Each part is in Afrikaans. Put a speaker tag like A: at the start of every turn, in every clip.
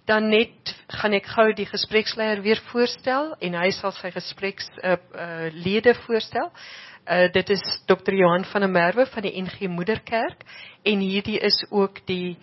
A: Dan net gaan ek gou die gespreksleier weer voorstel en hy sal sy gesprekslede voorstel. Dit is Dr. Johan van der Merwe van die NG Moederkerk en hierdie is ook die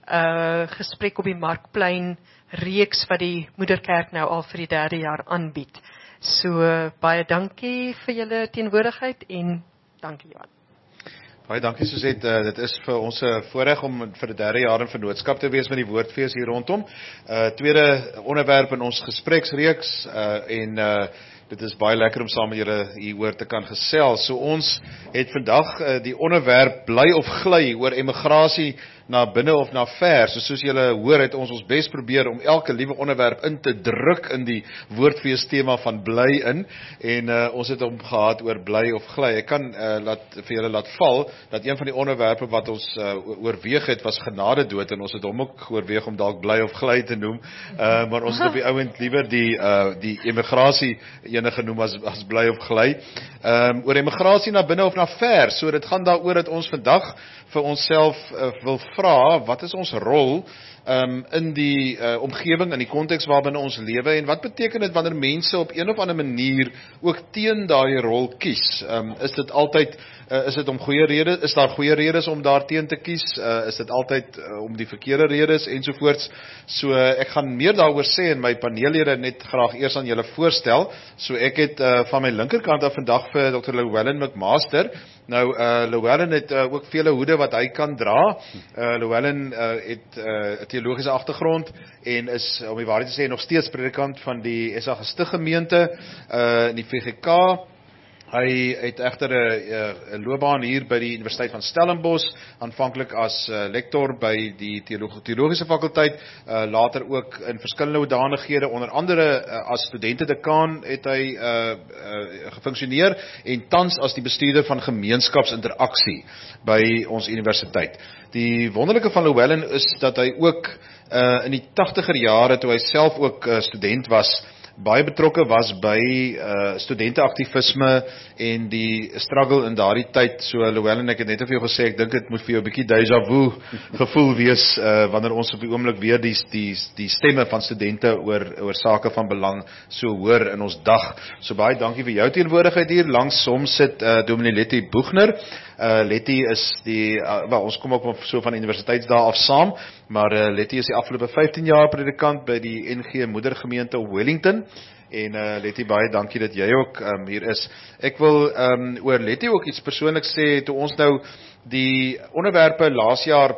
A: gesprek op die Markplein reeks wat die Moederkerk nou al vir die 3de jaar aanbied. So baie dankie vir julle teenwoordigheid en dankie Johan.
B: Baie dankie Suzette, dit is vir ons 'n voorreg om vir die 3de jaar in vennootskap te wees met die Woordfees hier rondom. Tweede onderwerp in ons gespreksreeks en dit is baie lekker om saam met julle hieroor te kan gesels. So ons het vandag die onderwerp bly of gly oor emigrasie na binne of na ver. So soos julle hoor het ons bes probeer om elke liewe onderwerp in te druk in die Woordfees tema van bly in en ons het hom gehad oor bly of gly. Ek kan vir julle laat val dat een van die onderwerpe wat ons oorweeg het was genadedood en ons het hom ook oorweeg om dalk bly of gly te noem, maar ons het op die ouend liewer die emigrasie ene genoem as bly of gly. Oor emigrasie na binne of na ver. So dit gaan daaroor dat ons vandag vir onsself wil vra, wat is ons rol in die omgewing, in die konteks waarbinne ons lewe en wat beteken dit wanneer mense op een of ander manier ook teen daai rol kies? Is dit altyd is dit om goeie redes, is daar goeie redes om daar teen te kies? Is dit altyd om die verkeerde redes ensovoorts? So ek gaan meer daaroor sê en my paneellede net graag eers aan julle voorstel. So ek het van my linkerkant af vandag vir Dr. Llewellyn McMaster. Nou, Llewellyn het ook vele hoede wat hy kan dra. Llewellyn het 'n teologiese agtergrond en is, om die waarheid te sê, nog steeds predikant van die SA Gestiggemeente in die VGK. Hy het egter 'n loopbaan hier by die Universiteit van Stellenbosch, aanvanklik as lektor by die teologiese fakulteit, later ook in verskillende hoedanighede, onder andere as studente-dekaan het hy gefunksioneer en tans as die bestuurder van gemeenskapsinteraksie by ons universiteit. Die wonderlike van Llewellyn is dat hy ook in die 80er jare, toe hy self ook student was, baie betrokke was by studenteaktivisme en die struggle in daardie tyd. So Llewellyn, ek het net vir jou gesê, ek dink dit moet vir jou 'n bietjie déjà vu gevoel wees wanneer ons op die oomblik weer die stemme van studente oor sake van belang so hoor in ons dag. So baie dankie vir jou teenwoordigheid hier. Langs hom sit Dominee Letty Boegner. Letty is ons kom ook so van universiteitsdae af saam, maar Letty is die afgelope 15 jaar predikant by die NG Moedergemeente op Wellington. En Letty, baie dankie dat jy ook hier is. Ek wil oor Letty ook iets persoonlik sê, toe ons nou die onderwerpe laas jaar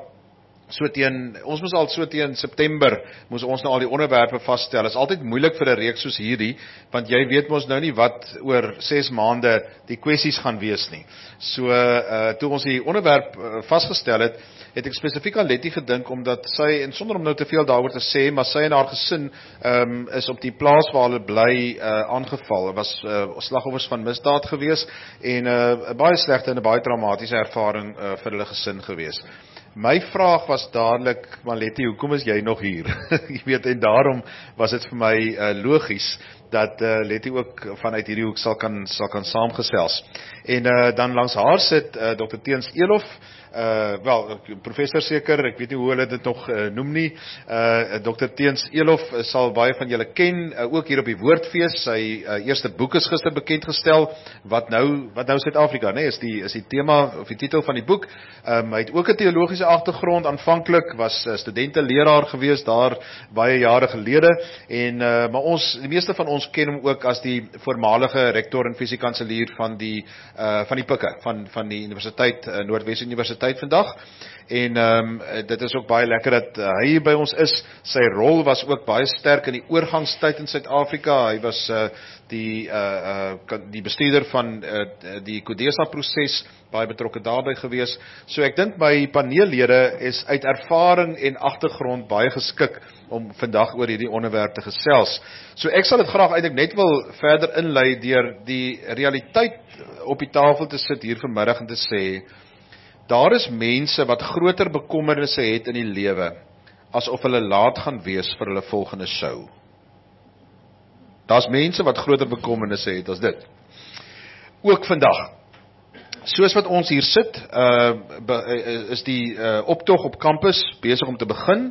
B: ons moes al so teen September, moes ons nou al die onderwerpe vasstel. Dit is altyd moeilik vir 'n reeks soos hierdie, want jy weet mos nou nie wat oor 6 maande die kwessies gaan wees nie. So, toe ons die onderwerp vasgestel het, het ek spesifiek aan Letty gedink, omdat sy, en sonder om nou te veel daaroor te sê, maar sy en haar gesin is op die plaas waar hulle bly aangeval. Was slagoffers van misdaad gewees, en 'n baie slegte en 'n baie traumatiese ervaring vir hulle gesin gewees. My vraag was dadelik, maar Letty, hoekom is jy nog hier? Jy weet, en daarom was dit vir my logies dat Letty ook vanuit hierdie hoek sal kan saamgesels. En dan langs haar sit Dr. Teens Elof, professor seker, ek weet nie hoe hulle dit nog noem nie. Dr. Teens Elof sal baie van julle ken, ook hier op die Woordfees. Sy eerste boek is gister bekendgestel, wat nou Suid-Afrika, nee, is die tema of die titel van die boek. Hy het ook 'n teologiese agtergrond, aanvanklik was studente-leraar gewees daar baie jare gelede, en maar die meeste van ons ken hom ook as die voormalige rektor en fisiekanselier van die Pikke, van die Universiteit, Noordwes Universiteit vandag. En dit is ook baie lekker dat hy hier by ons is. Sy rol was ook baie sterk in die oorgangstyd in Suid-Afrika. Hy was die bestuurder van die CODESA-proses, baie betrokke daarbey gewees. So ek dink my paneellede is uit ervaring en agtergrond baie geskik om vandag oor hierdie onderwerp te gesels. So ek sal dit graag eintlik net wil verder inlei deur die realiteit op die tafel te sit hier vanmiddag en te sê, daar is mense wat groter bekommernisse het in die lewe, asof hulle laat gaan wees vir hulle volgende show. Daar's mense wat groter bekommernisse het as dit. Ook vandag. Soos wat ons hier sit, is die optog op kampus besig om te begin.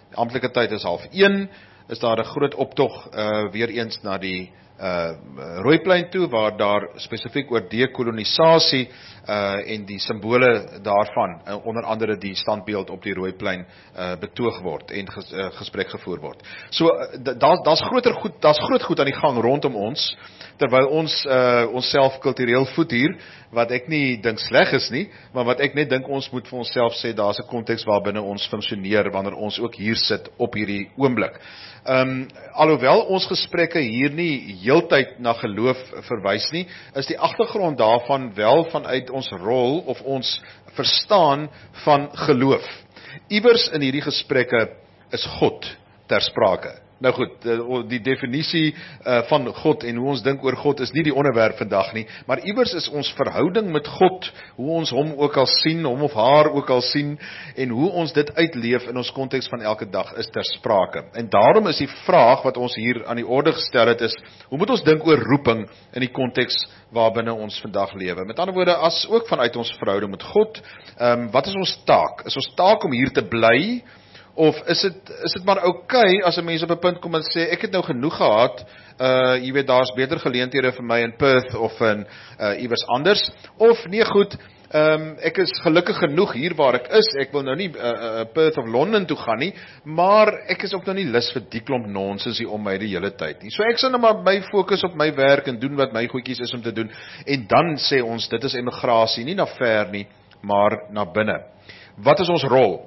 B: amptelike tyd is 12:30, is daar 'n groot optog weer eens na die Rooiplein toe, waar daar spesifiek oor dekolonisasie en die simbole daarvan, onder andere die standbeeld op die Rooiplein betoog word en gesprek gevoer word. So daar's groot goed aan die gang rondom ons, terwyl ons onsself kultureel voed hier, wat ek nie dink sleg is nie, maar wat ek net dink ons moet vir onsself sê, daar's 'n konteks waarbinne ons funksioneer wanneer ons ook hier sit op hierdie oomblik. Alhoewel ons gesprekke hier nie heeltyd na geloof verwys nie, is die agtergrond daarvan wel vanuit ons rol of ons verstaan van geloof. Iewers in hierdie gesprekke is God ter sprake. Nou goed, die definisie van God en hoe ons dink oor God is nie die onderwerp vandag nie, maar iewers is ons verhouding met God, hoe ons hom ook al sien, hom of haar ook al sien, en hoe ons dit uitleef in ons konteks van elke dag is ter sprake. En daarom is die vraag wat ons hier aan die orde gestel het is, hoe moet ons dink oor roeping in die konteks waarbinne ons vandag lewe? Met ander woorde, as ook vanuit ons verhouding met God, wat is ons taak? Is ons taak om hier te bly, of is dit maar okay as 'n mens op 'n punt kom en sê, ek het nou genoeg gehad, jy weet, daar's beter geleenthede vir my in Perth of in iewers anders, of nee goed, ek is gelukkig genoeg hier waar ek is, ek wil nou nie Perth of Londen toe gaan nie, maar ek is ook nou nie lus vir die klomp nonsens hier om my die hele tyd nie. So ek sal nou maar my fokus op my werk en doen wat my goedjies is om te doen, en dan sê ons, dit is emigrasie, nie na ver nie, maar na binne. Wat is ons rol?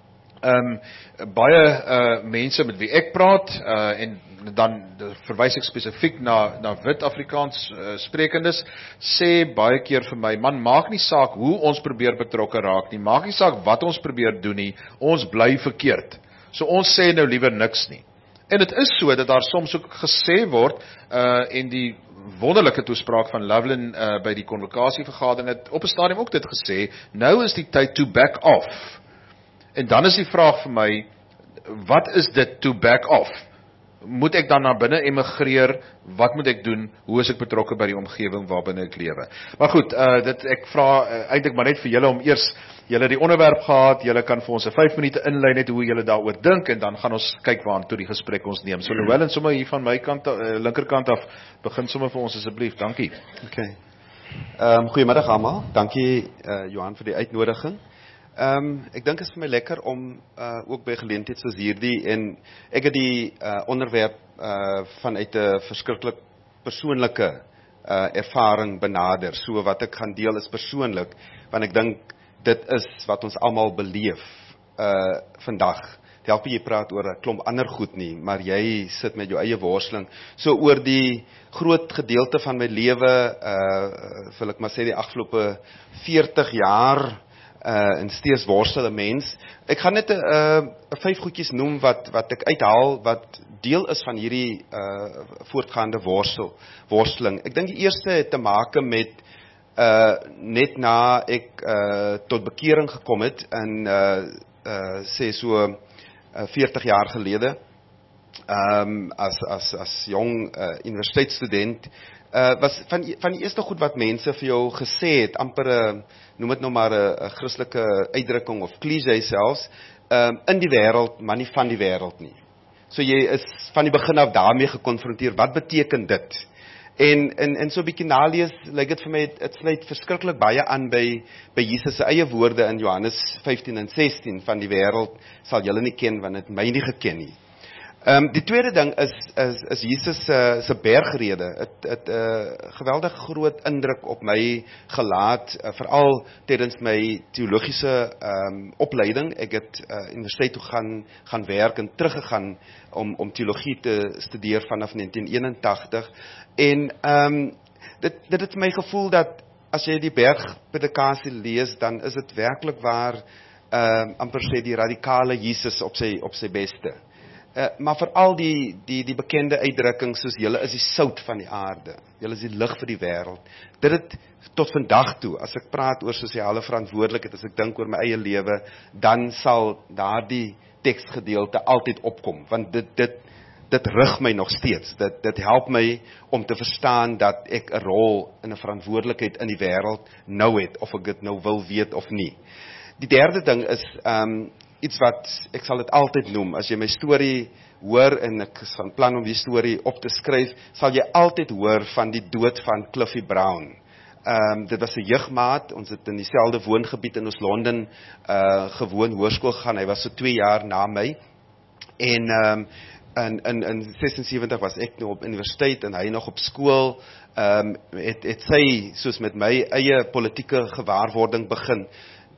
B: Baie mense met wie ek praat, en dan verwys ek spesifiek na wit Afrikaans sprekendes, sê baie keer vir my, man, maak nie saak hoe ons probeer betrokke raak nie, maak nie saak wat ons probeer doen nie, ons bly verkeerd. So ons sê nou liewer niks nie. En dit is so, dat daar soms ook gesê word, en die wonderlike toespraak van Loveland by die konvokasievergadering het op 'n stadium ook dit gesê, nou is die tyd to back off. En dan is die vraag vir my, wat is dit to back off? Moet ek dan na binne emigreer? Wat moet ek doen? Hoe is ek betrokke by die omgewing waarbinne ek lewe? Maar goed, ek vra eintlik maar net vir julle om eers, julle die onderwerp gehad, julle kan vir ons 'n 5 minute inlei net hoe julle daaroor dink, en dan gaan ons kyk waartoe die gesprek ons neem. So Llewellyn, sommer hier van my kant, linkerkant af, begin sommer vir ons asseblief. Dankie.
C: Okay. Goeiemiddag almal. Dankie Johan vir die uitnodiging. Ek dink is vir my lekker om ook by geleentheid soos hierdie, en ek het die onderwerp vanuit 'n verskriklik persoonlike ervaring benader. So wat ek gaan deel is persoonlik, want ek dink dit is wat ons almal beleef vandag. Het help jy praat oor 'n klomp ander goed nie, maar jy sit met jou eie worsteling. So oor die groot gedeelte van my lewe, wil ek maar sê die afgelope 40 jaar, en steeds worstel 'n mens. Ek gaan net 5 goedjies noem wat ek uithaal, wat deel is van hierdie voortgaande worsteling. Ek dink die eerste het te maak met net na ek tot bekering gekom het in sê so 40 jaar gelede, as jong universiteitsstudent, was van die eerste goed wat mense vir jou gesê het, amper noem dit nou maar 'n Christelike uitdrukking of cliché selfs, in die wêreld, maar nie van die wêreld nie. So jy is van die begin af daarmee gekonfronteer, wat beteken dit? En so 'n bietjie nalees, lyk dit vir my, dit sluit verskriklik baie aan by Jesus se eie woorde in Johannes 15 en 16, van die wêreld sal julle nie ken, want het my nie geken nie. Die tweede ding is Jesus se bergrede. Het geweldig groot indruk op my gelaat, veral tydens my teologiese opleiding. Ek het universiteit toe gaan werk en teruggegaan om teologie te studeer vanaf 1981. En dit het my gevoel dat as jy die bergpredikasie lees, dan is dit werklik waar amper sê die radikale Jesus op sy beste. Maar veral die bekende uitdrukking soos julle is die sout van die aarde, julle is die lig vir die wêreld. Dit het tot vandag toe, as ek praat oor sosiale verantwoordelikheid, as ek dink oor my eie lewe, dan sal daardie teksgedeelte altyd opkom, want dit rig my nog steeds. Dit help my om te verstaan dat ek 'n rol en 'n verantwoordelikheid in die wêreld nou het, of ek dit nou wil weet of nie. Die derde ding is iets wat, ek sal dit altyd noem, as jy my storie hoor, en ek is van plan om die storie op te skryf, sal jy altyd hoor van die dood van Cliffy Brown. Dit was 'n jeugmaat, ons het in dieselfde woongebied in ons Londen gewoon hoërskool gegaan, hy was so 2 jaar na my, en in 76 was ek nou op universiteit, en hy nog op skool, het sy, soos met my, eie politieke gewaarwording begin.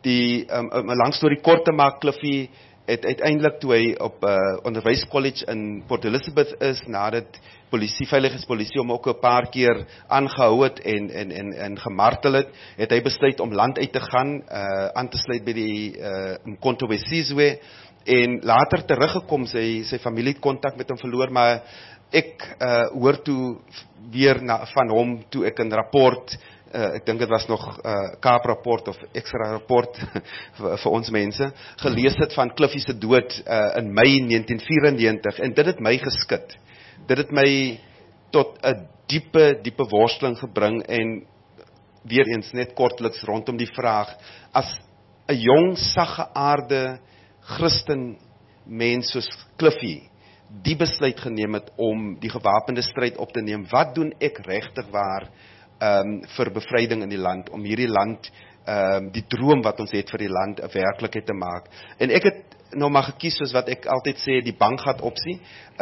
C: Een lang storie kort te maak, Cliffy het uiteindelik toe hy op onderwyscollege in Port Elizabeth is, nadat veiligheidspolisie hom ook 'n paar keer aangehou het en gemartel het hy besluit om land uit te gaan, aan te sluit by die Mkhonto we Sizwe, en later teruggekom, sy familie het kontak met hom verloor, maar ek hoor toe weer van hom, toe ek 'n rapport, ek dink dit was nog Kaap rapport of extra rapport vir ons mense, gelees het van Cliffy se dood in Mei 1994, en dit het my geskit. Dit het my tot 'n diepe worsteling gebring, en weer eens net kortliks rondom die vraag, as 'n jong, saggeaarde Christen mens soos Cliffy die besluit geneem het om die gewapende stryd op te neem, wat doen ek regtig waar vir bevryding in die land, om hierdie land, die droom wat ons het vir die land 'n werklikheid te maak. En ek het nou maar gekies, soos wat ek altyd sê, die bankgat opsie.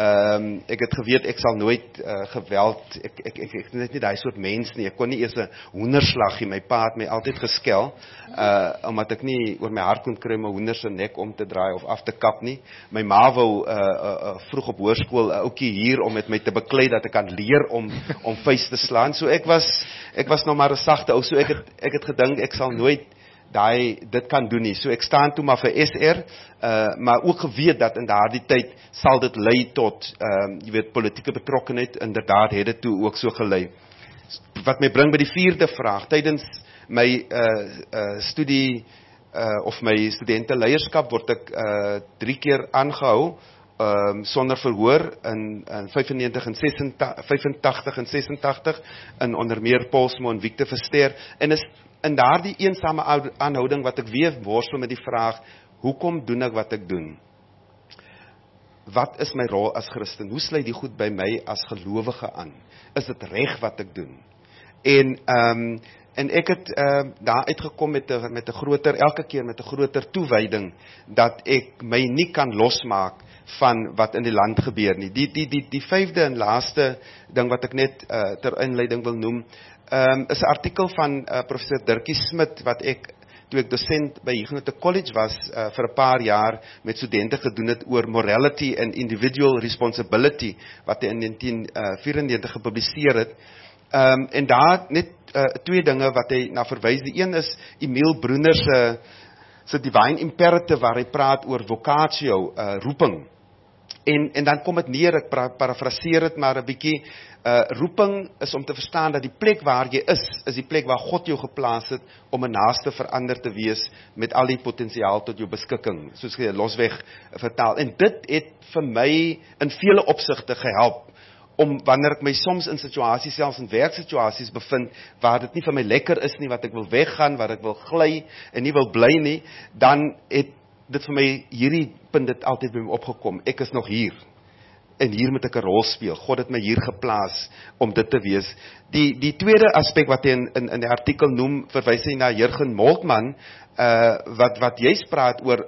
C: Ek het geweet, ek sal nooit geweld, ek is net nie daai soort mens nie, ek kon nie eers 'n hoenderslag hê, my pa het my altyd geskel, omdat ek nie oor my hart kon kry om 'n hoender se nek om te draai of af te kap nie. My ma wou vroeg op hoërskool 'n ouetjie hier om met my te beklei, dat ek kan leer om vuis te slaan, so ek was nou maar 'n sagte ou, so ek het gedink, ek sal nooit dit kan doen nie, so ek staan toe maar vir SR, maar ook geweet dat in daardie tyd sal dit lei tot, jy weet, politieke betrokkenheid, inderdaad het dit toe ook so gelei. Wat my bring by die 4de vraag, tydens my studie, of my studenteleierskap, word ek 3 keer aangehou, sonder verhoor, in 85 en 86, in onder meer Paulsmoor en Victor Verster, en is in daardie eensame aanhouding wat ek weer worstel met die vraag, hoekom doen ek wat ek doen? Wat is my rol as Christen? Hoe sluit die goed by my as gelowige aan? Is dit reg wat ek doen? En ek het daar uitgekom met 'n groter, elke keer met 'n groter toewyding, dat ek my nie kan losmaak van wat in die land gebeur nie. Die 5de en laaste ding wat ek net ter inleiding wil noem, is 'n artikel van professor Dirkie Smit, wat ek, toe ek dosent by Huguenot College was, vir 'n paar jaar met studente gedoen het oor morality and individual responsibility, wat hy in 1994 gepubliseer het. En daar net 2 dinge wat hy na verwys. Die een is Emil Brunner se Divine Imperative, waar hy praat oor vocatio, roeping. En dan kom het neer, ek parafraseer het maar 'n bietjie, roeping is om te verstaan dat die plek waar jy is die plek waar God jou geplaas het, om 'n naaste verander te wees, met al die potensiaal tot jou beskikking, soos jy losweg vertaal. En dit het vir my in vele opsigte gehelp, om wanneer ek my soms in situasies, selfs in werksituasies bevind, waar dit nie vir my lekker is nie, wat ek wil weggaan, waar ek wil gly, en nie wil bly nie, dan het dit vir my, hierdie punt het altyd by my opgekom, ek is nog hier, en hier moet ek 'n rol speel, God het my hier geplaas, om dit te wees. Die tweede aspek wat hy in die artikel noem, verwys hy na Jurgen Moltmann, wat juist praat oor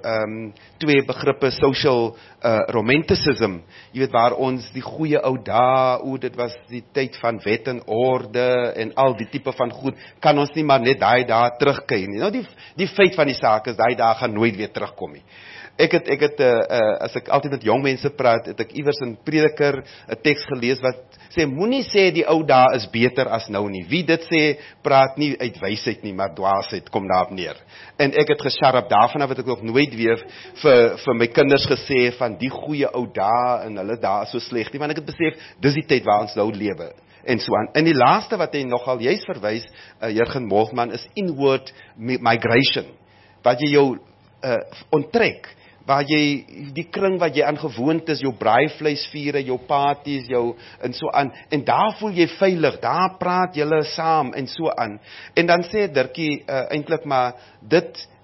C: 2 begrippe, social romanticism, jy weet, waar ons die goeie ou dae, dit was die tyd van wet en orde, en al die tipe van goed, kan ons nie maar net daai dae terugkyk nie. Nou die feit van die saak is, daai dae gaan nooit weer terugkom nie. Ek het as ek altyd met jong mense praat, het ek iewers in Prediker 'n teks gelees wat sê, moenie sê die ou dae is beter as nou nie. Wie dit sê, praat nie uit wysheid nie, maar dwaasheid, kom daarop neer. En ek het gesharp daarvan af, wat ek nog nooit weer vir my kinders gesê, van die goeie ou dae, en hulle dae is so sleg nie, want ek het besef, dis die tyd waar ons nou lewe, en so aan. En die laaste wat hy nogal juist verwys, Jurgen Moltmann, is inward migration, wat jy jou onttrek, waar jy, die kring wat jy aan gewoond is, jou braaivleisvure, jou parties, en so aan, en daar voel jy veilig, daar praat julle saam, en so aan. En dan sê Dirkie eintlik maar, dit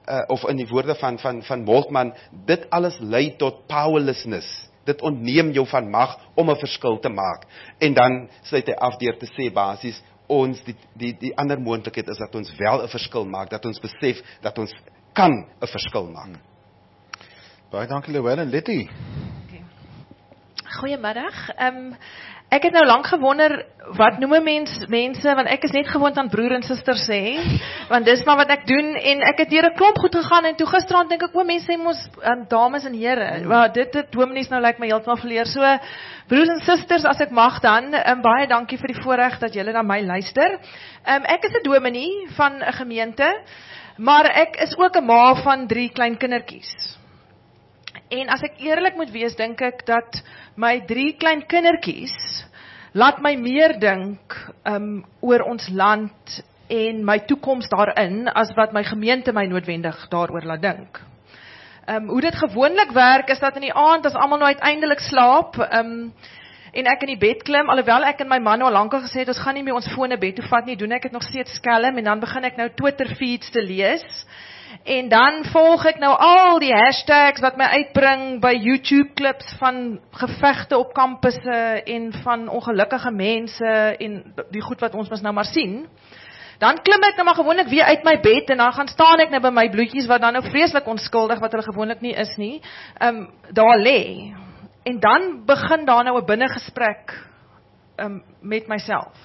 C: of in die woorde van Moltmann, dit alles lei tot powerlessness. Dit ontneem jou van mag om 'n verskil te maak. En dan sluit hy af deur te sê basies, ons, die ander moontlikheid is dat ons wel 'n verskil maak, dat ons besef dat ons kan 'n verskil maak.
B: Baie dankie Llewellyn. Letty.
D: Goeiemiddag. Ek het nou lank gewonder, wat noem mense, want ek is net gewoond aan broer en suster sê, want dis maar wat ek doen, en ek het deur 'n klomp goed gegaan, en toe gisterand dink ek, mense sê mos, dames en here, maar dit dominees nou lyk my heeltemal verleer, so, broers en susters, as ek mag dan, baie dankie vir die voorreg dat julle na my luister. Ek is 'n dominee van 'n gemeente, maar ek is ook 'n ma van 3 klein kindertjies. En as ek eerlik moet wees, dink ek dat my 3 klein kindertjies laat my meer dink oor ons land en my toekoms daarin, as wat my gemeente my noodwendig daaroor laat dink. Hoe dit gewoonlik werk, is dat in die aand, as almal nou uiteindelik slaap, en ek in die bed klim, alhoewel ek en my man al lankal gesê het, ons gaan nie meer ons fone bed toe vat nie, doen ek het nog steeds skelm, en dan begin ek nou Twitter feeds te lees, en dan volg ek nou al die hashtags wat my uitbring by YouTube klips van gevegte op kampusse en van ongelukkige mense en die goed wat ons mos nou maar sien. Dan klim ek nou maar gewoonlik weer uit my bed en dan gaan staan ek nou by my bloetjies wat dan nou vreeslik onskuldig, wat hulle gewoonlik nie is nie, daar lê. En dan begin daar nou 'n binnegesprek met myself.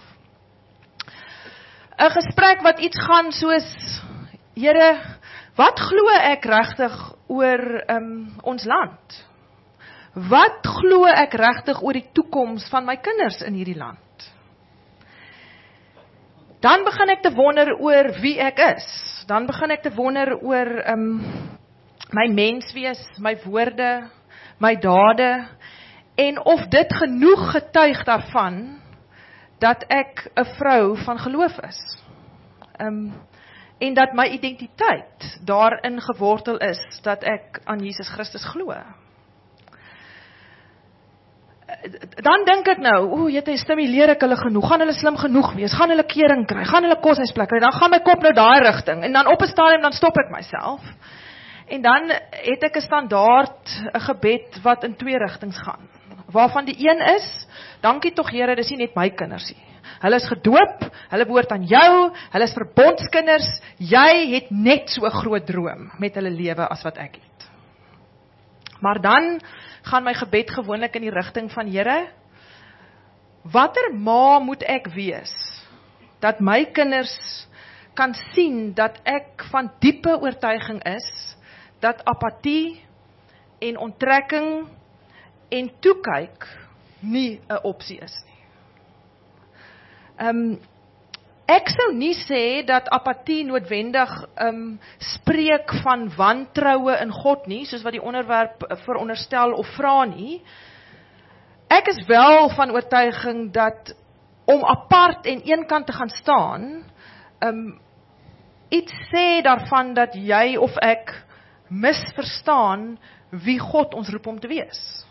D: 'n Gesprek wat iets gaan soos, Here, wat glo ek regtig oor ons land? Wat glo ek regtig oor die toekoms van my kinders in hierdie land? Dan begin ek te wonder oor wie ek is. Dan begin ek te wonder oor my menswees, my woorde, my dade, en of dit genoeg getuig daarvan dat ek 'n vrou van geloof is. En dat my identiteit daarin gewortel is, dat ek aan Jesus Christus glo. Dan dink ek nou, jy stimuleer ek hulle genoeg, gaan hulle slim genoeg wees, gaan hulle kering kry, gaan hulle koshuisplek kry, dan gaan my kop nou daai rigting, en dan op 'n stadium dan stop ek myself, en dan het ek 'n standaard, 'n gebed wat in 2 rigtings gaan, waarvan die een is, dankie tog Here, dis nie net my kinders nie. Hulle is gedoop, hulle behoort aan jou, hulle is verbondskinders, jy het net so 'n groot droom met hulle lewe as wat ek het. Maar dan gaan my gebed gewoonlik in die rigting van Here, watter ma moet ek wees, dat my kinders kan sien dat ek van diepe oortuiging is, dat apatie en onttrekking en toekyk nie 'n opsie is nie. Ek sou nie sê dat apatie noodwendig spreek van wantroue in God nie, soos wat die onderwerp veronderstel of vra nie. Ek is wel van oortuiging dat om apart en eenkant te gaan staan, iets sê daarvan dat jy of ek misverstaan wie God ons roep om te wees.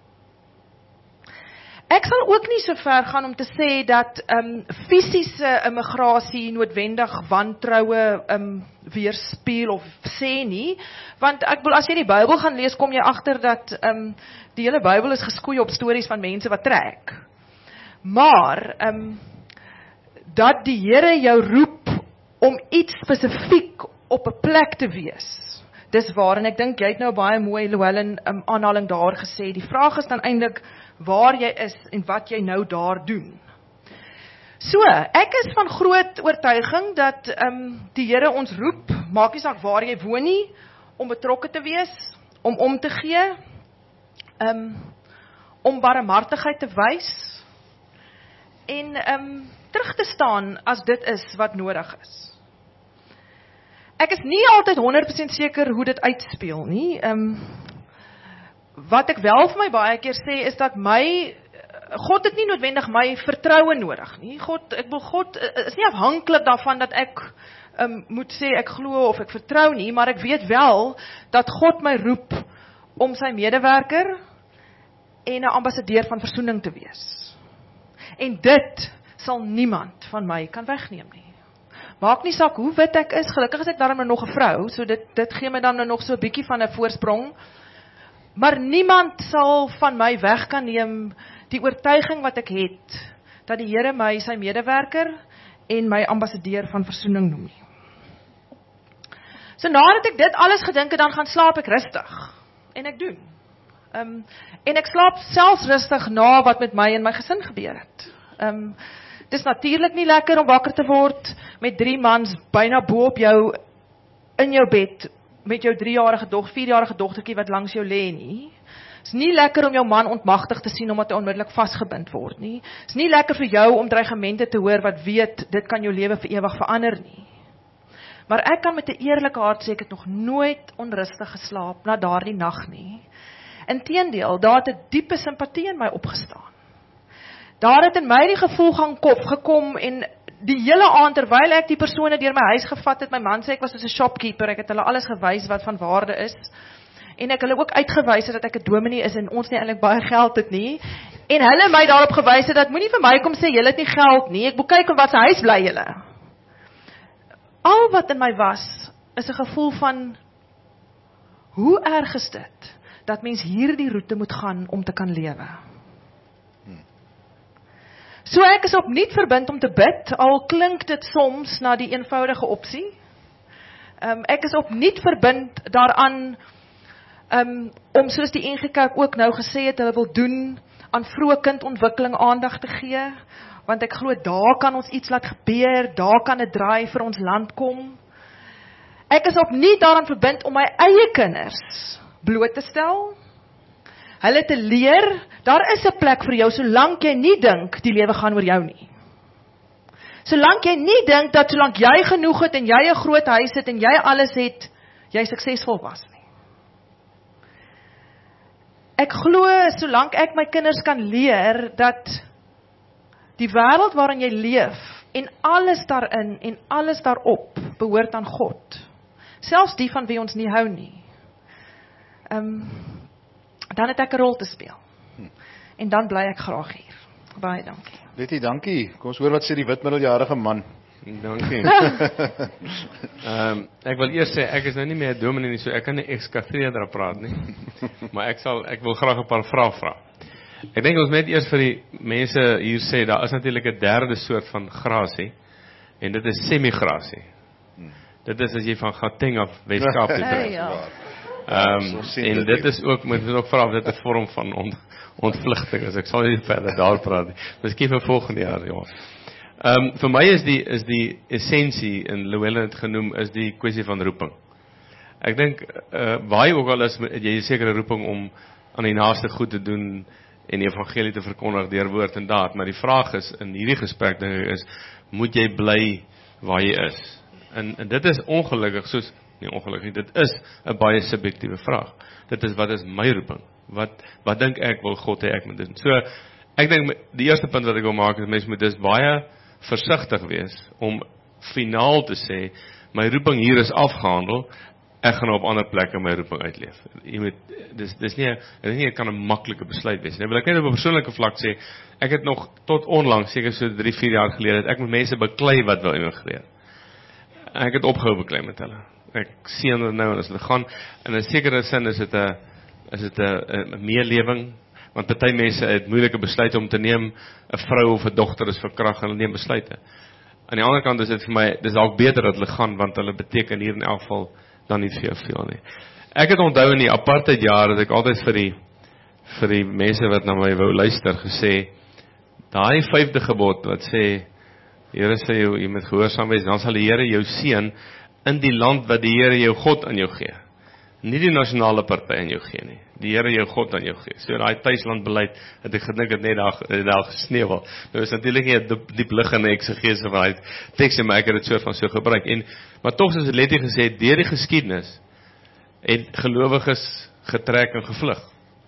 D: Ek sal ook nie so ver gaan om te sê dat fisiese immigrasie noodwendig wantroue weerspieël of sê nie, want ek bedoel, as jy die Bybel gaan lees, kom jy agter dat die hele Bybel is geskoei op stories van mense wat trek. Maar dat die Here jou roep om iets spesifiek op 'n plek te wees, dis waar, en ek dink jy het nou baie mooi Llewellyn aanhaling daar gesê. Die vraag is dan eintlik waar jy is en wat jy nou daar doen. So, ek is van groot oortuiging dat die Here ons roep, maak nie saak waar jy woon nie, om betrokke te wees, om te gee, om barmhartigheid te wys, en terug te staan as dit is wat nodig is. Ek is nie altyd 100% seker hoe dit uitspeel nie. Wat ek wel vir my baie keer sê, is dat God het nie noodwendig my vertroue nodig nie. God is nie afhanklik daarvan dat ek moet sê ek glo of ek vertrou nie, maar ek weet wel dat God my roep om sy medewerker en 'n ambassadeur van versoening te wees. En dit sal niemand van my kan wegneem nie. Maak nie saak hoe wit ek is, gelukkig is ek daarom nog 'n vrou, so dit gee my dan nog so 'n bietjie van 'n voorsprong. Maar niemand sal van my weg kan neem die oortuiging wat ek het, dat die Here my sy medewerker en my ambassadeur van versoening noem nie. So nadat ek dit alles gedink het, dan gaan slaap ek rustig. En ek doen. En ek slaap selfs rustig na wat met my en my gesin gebeur het. Dis natuurlik nie lekker om wakker te word met 3 mans byna bo op jou in jou bed met jou 4-jarige dogtertjie wat langs jou lê nie. Is nie lekker om jou man ontmagtig te sien omdat hy onmiddellik vasgebind word nie. Is nie lekker vir jou om dreigemente te hoor wat weet dit kan jou lewe vir ewig verander nie. Maar ek kan met 'n eerlike hart sê ek het nog nooit onrustig geslaap na daardie nag nie. Inteendeel, daar het 'n diepe simpatie in my opgestaan. Daar het in my die gevoel gaan gekom en die hele aand terwyl ek die persone deur my huis gevat het, my man sê ek was soos 'n shopkeeper, ek het hulle alles gewys wat van waarde is. En ek hulle ook uitgewys het dat ek 'n dominee is en ons nie eintlik baie geld het nie. En hulle my daarop gewys het dat moenie vir my kom sê julle het nie geld nie. Ek moet kyk op wat se huis bly julle. Al wat in my was, is 'n gevoel van hoe erg is dit dat mens hierdie roete moet gaan om te kan lewe. So ek is opnuut verbind om te bid, al klink dit soms na die eenvoudige opsie. Ek is opnuut verbind daaraan om soos die NG Kerk ook nou gesê het, hulle wil doen aan vroeë kindontwikkeling aandag te gee, want ek glo daar kan ons iets laat gebeur, daar kan 'n draai vir ons land kom. Ek is opnuut daaraan verbind om my eie kinders bloot te stel, hulle te leer, daar is 'n plek vir jou, solank jy nie dink die lewe gaan oor jou nie. Solank jy nie dink dat solank jy genoeg het en jy 'n groot huis het en jy alles het, jy suksesvol was nie. Ek glo, solank ek my kinders kan leer, dat die wêreld waarin jy leef, en alles daarin, en alles daarop, behoort aan God. Selfs die van wie ons nie hou nie. Dan het ek 'n rol te speel. En dan bly ek graag hier. Baie dankie.
B: Letty, dankie. Kom ons hoor wat sê die wit middeljarige man.
E: Dankie. Ek wil eers sê, ek is nou nie meer 'n dominee nie, so ek kan nie ekskatreerder praat nie. Maar ek wil graag 'n paar vrae vra. Ek dink ons moet eers vir die mense hier sê, daar is natuurlik 'n derde soort van grasie, en dit is semigrasie. Dit is as jy van Gauteng af Weskaap toe trek. En dit is ook, moet ons ook vra of dit 'n vorm van ontvlugting is. Ek sal nie verder daar praat nie. Miskien vir volgende jaar, ja. Vir my is die essensie, en Louwelen het genoem, is die kwessie van roeping. Ek dink, waar jy ook al is, het jy 'n sekere roeping om aan die naaste goed te doen, en die evangelie te verkondig deur woord en daad, maar die vraag is, in hierdie gesprek, dink ek is, moet jy bly waar jy is? En dit is ongelukkig, nie ongelukkig, dit is 'n baie subjektiewe vraag. Dit is, wat is my roeping? Wat dink ek wil God hê ek moet doen? So, ek dink, die eerste punt wat ek wil maak, is, mens moet dus baie versigtig wees, om finaal te sê, my roeping hier is afgehandel, ek gaan op ander plekke my roeping uitleef. Jy moet, dis nie, dit kan 'n maklike besluit wees. Nou wil ek net op 'n persoonlike vlak sê, ek het nog tot onlangs, seker so 3-4 jaar gelede, ek met mense beklei wat wil immigreer. Ek het opgehou beklei met hulle. Ek sien hulle nou, en as hulle gaan, in 'n sekere sin is dit 'n meelewing, want party mense het moeilike besluite om te neem, 'n vrou of 'n dogter is verkragt, en hulle neem besluite. Aan die ander kant is dit vir my, dis dalk beter dat hulle gaan, want hulle beteken hier in elk geval dan nie vir jou veel nie. Ek het onthou in die apartheid jare, dat ek altyd vir die mense wat na my wou luister, gesê, daai 5de gebod, wat sê, Here sê jou, jy moet gehoorsaam wees, dan sal die Here jou seën, in die land wat die Here jou God aan jou gee. Nie die nasionale party aan jou gee nie, die Here jou God aan jou gee. So daai tuislandbeleid, het ek gedink het net daar gesneeuwel. Nou is natuurlik nie 'n diep liggende eksegese van daai teks, maar ek het dit soort van so gebruik. Maar tog, soos Letty gesê het, deur die geskiedenis het gelowiges getrek en gevlug.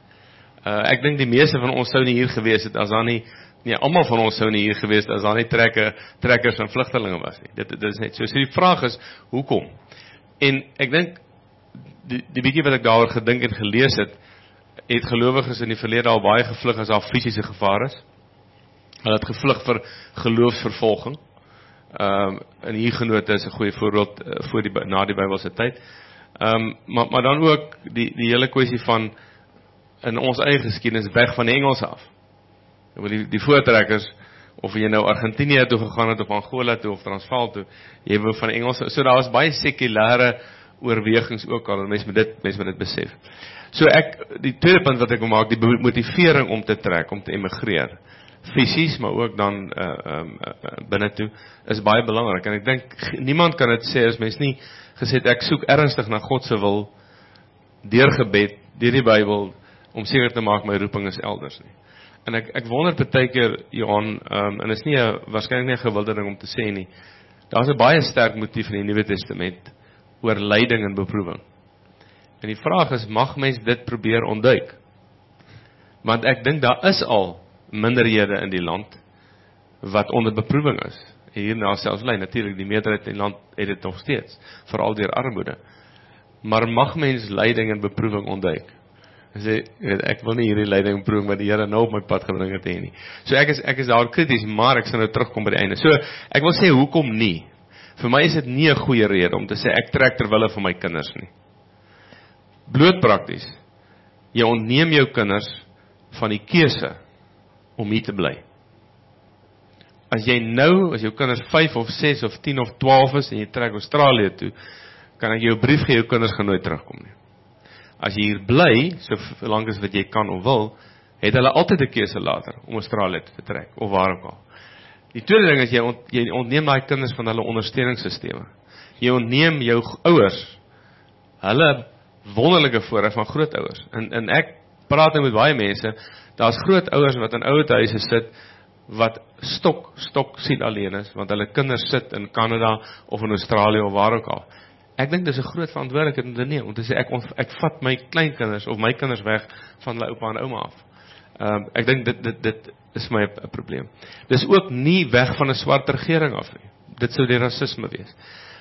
E: Ek dink die meeste van ons sou nie hier gewees het as daar nie, almal van ons sou nie hier gewees het as daar nie trekkers en vlugtelinge was nie. Dit is net so. So die vraag is, hoekom? En ek dink die bietjie wat ek daaroor gedink en gelees het gelowiges in die verlede al baie gevlug as daar fisiese gevaar is. Hulle het gevlug vir geloofsvervolging. En Hugenote is 'n goeie voorbeeld voor na die Bybelse tyd. Maar dan ook die hele kwessie van in ons eie geskiedenis weg van die Engels af. Die voortrekkers, of jy nou Argentinië toe gegaan het, of Angola toe, of Transvaal toe, jy wou van Engels, so daar was baie sekulêre oorwegings ook al, en mens moet dit besef. So die tweede punt wat ek wil maak, die motivering om te trek, om te emigreer, fisies, maar ook dan binne toe, is baie belangrik, en ek dink, niemand kan dit sê, as mens nie gesê het, ek soek ernstig na God se wil, deur gebed, deur die Bybel, om seker te maak, my roeping is elders nie. En ek wonder partykeer, Johan, en is nie waarskynlik nie 'n gewilde ding om te sê nie, daar is 'n baie sterk motief in die Nuwe Testament, oor lyding en beproewing. En die vraag is, mag mens dit probeer ontduik? Want ek dink, daar is al minderhede in die land, wat onder beproewing is. Hierna selfs lei, natuurlik, die meerderheid in die land het dit nog steeds, veral deur armoede. Maar mag mens lyding en beproewing ontduik? Ek wil nie hierdie lyding en beproewing wat die Here nou op my pad gebring het hê nie. So ek is daar krities, maar ek sal nou terugkom by die einde. So ek wil sê, hoekom nie? Vir my is dit nie 'n goeie rede om te sê, ek trek ter wille van my kinders nie. Bloot prakties, jy ontneem jou kinders van die keuse om hier te bly. As jou kinders 5 of 6 of 10 of 12 is, en jy trek Australië toe, kan ek jou brief gee, jou kinders gaan nooit terugkom nie. As jy hier bly, so lank as wat jy kan of wil, het hulle altyd 'n keuse later, om Australië te vertrek, of waar ook al. Die tweede ding is, jy ontneem daai kinders van hulle ondersteuningssisteme. Jy ontneem jou ouers, hulle wonderlike voorreg van grootouers. En ek praat nou met baie mense, daar's grootouers wat in ouerhuise sit, wat stok sien alleen is, want hulle kinders sit in Kanada, of in Australië, of waar ook al. Ek dink dis 'n groot verantwoordelikheid om te neem, om te sê, ek vat my kleinkinders, of my kinders weg, van hulle oupa en ouma af. Ek dink dit is my 'n probleem. Dis ook nie weg van 'n swart regering af nie. Dit sou die rasisme wees.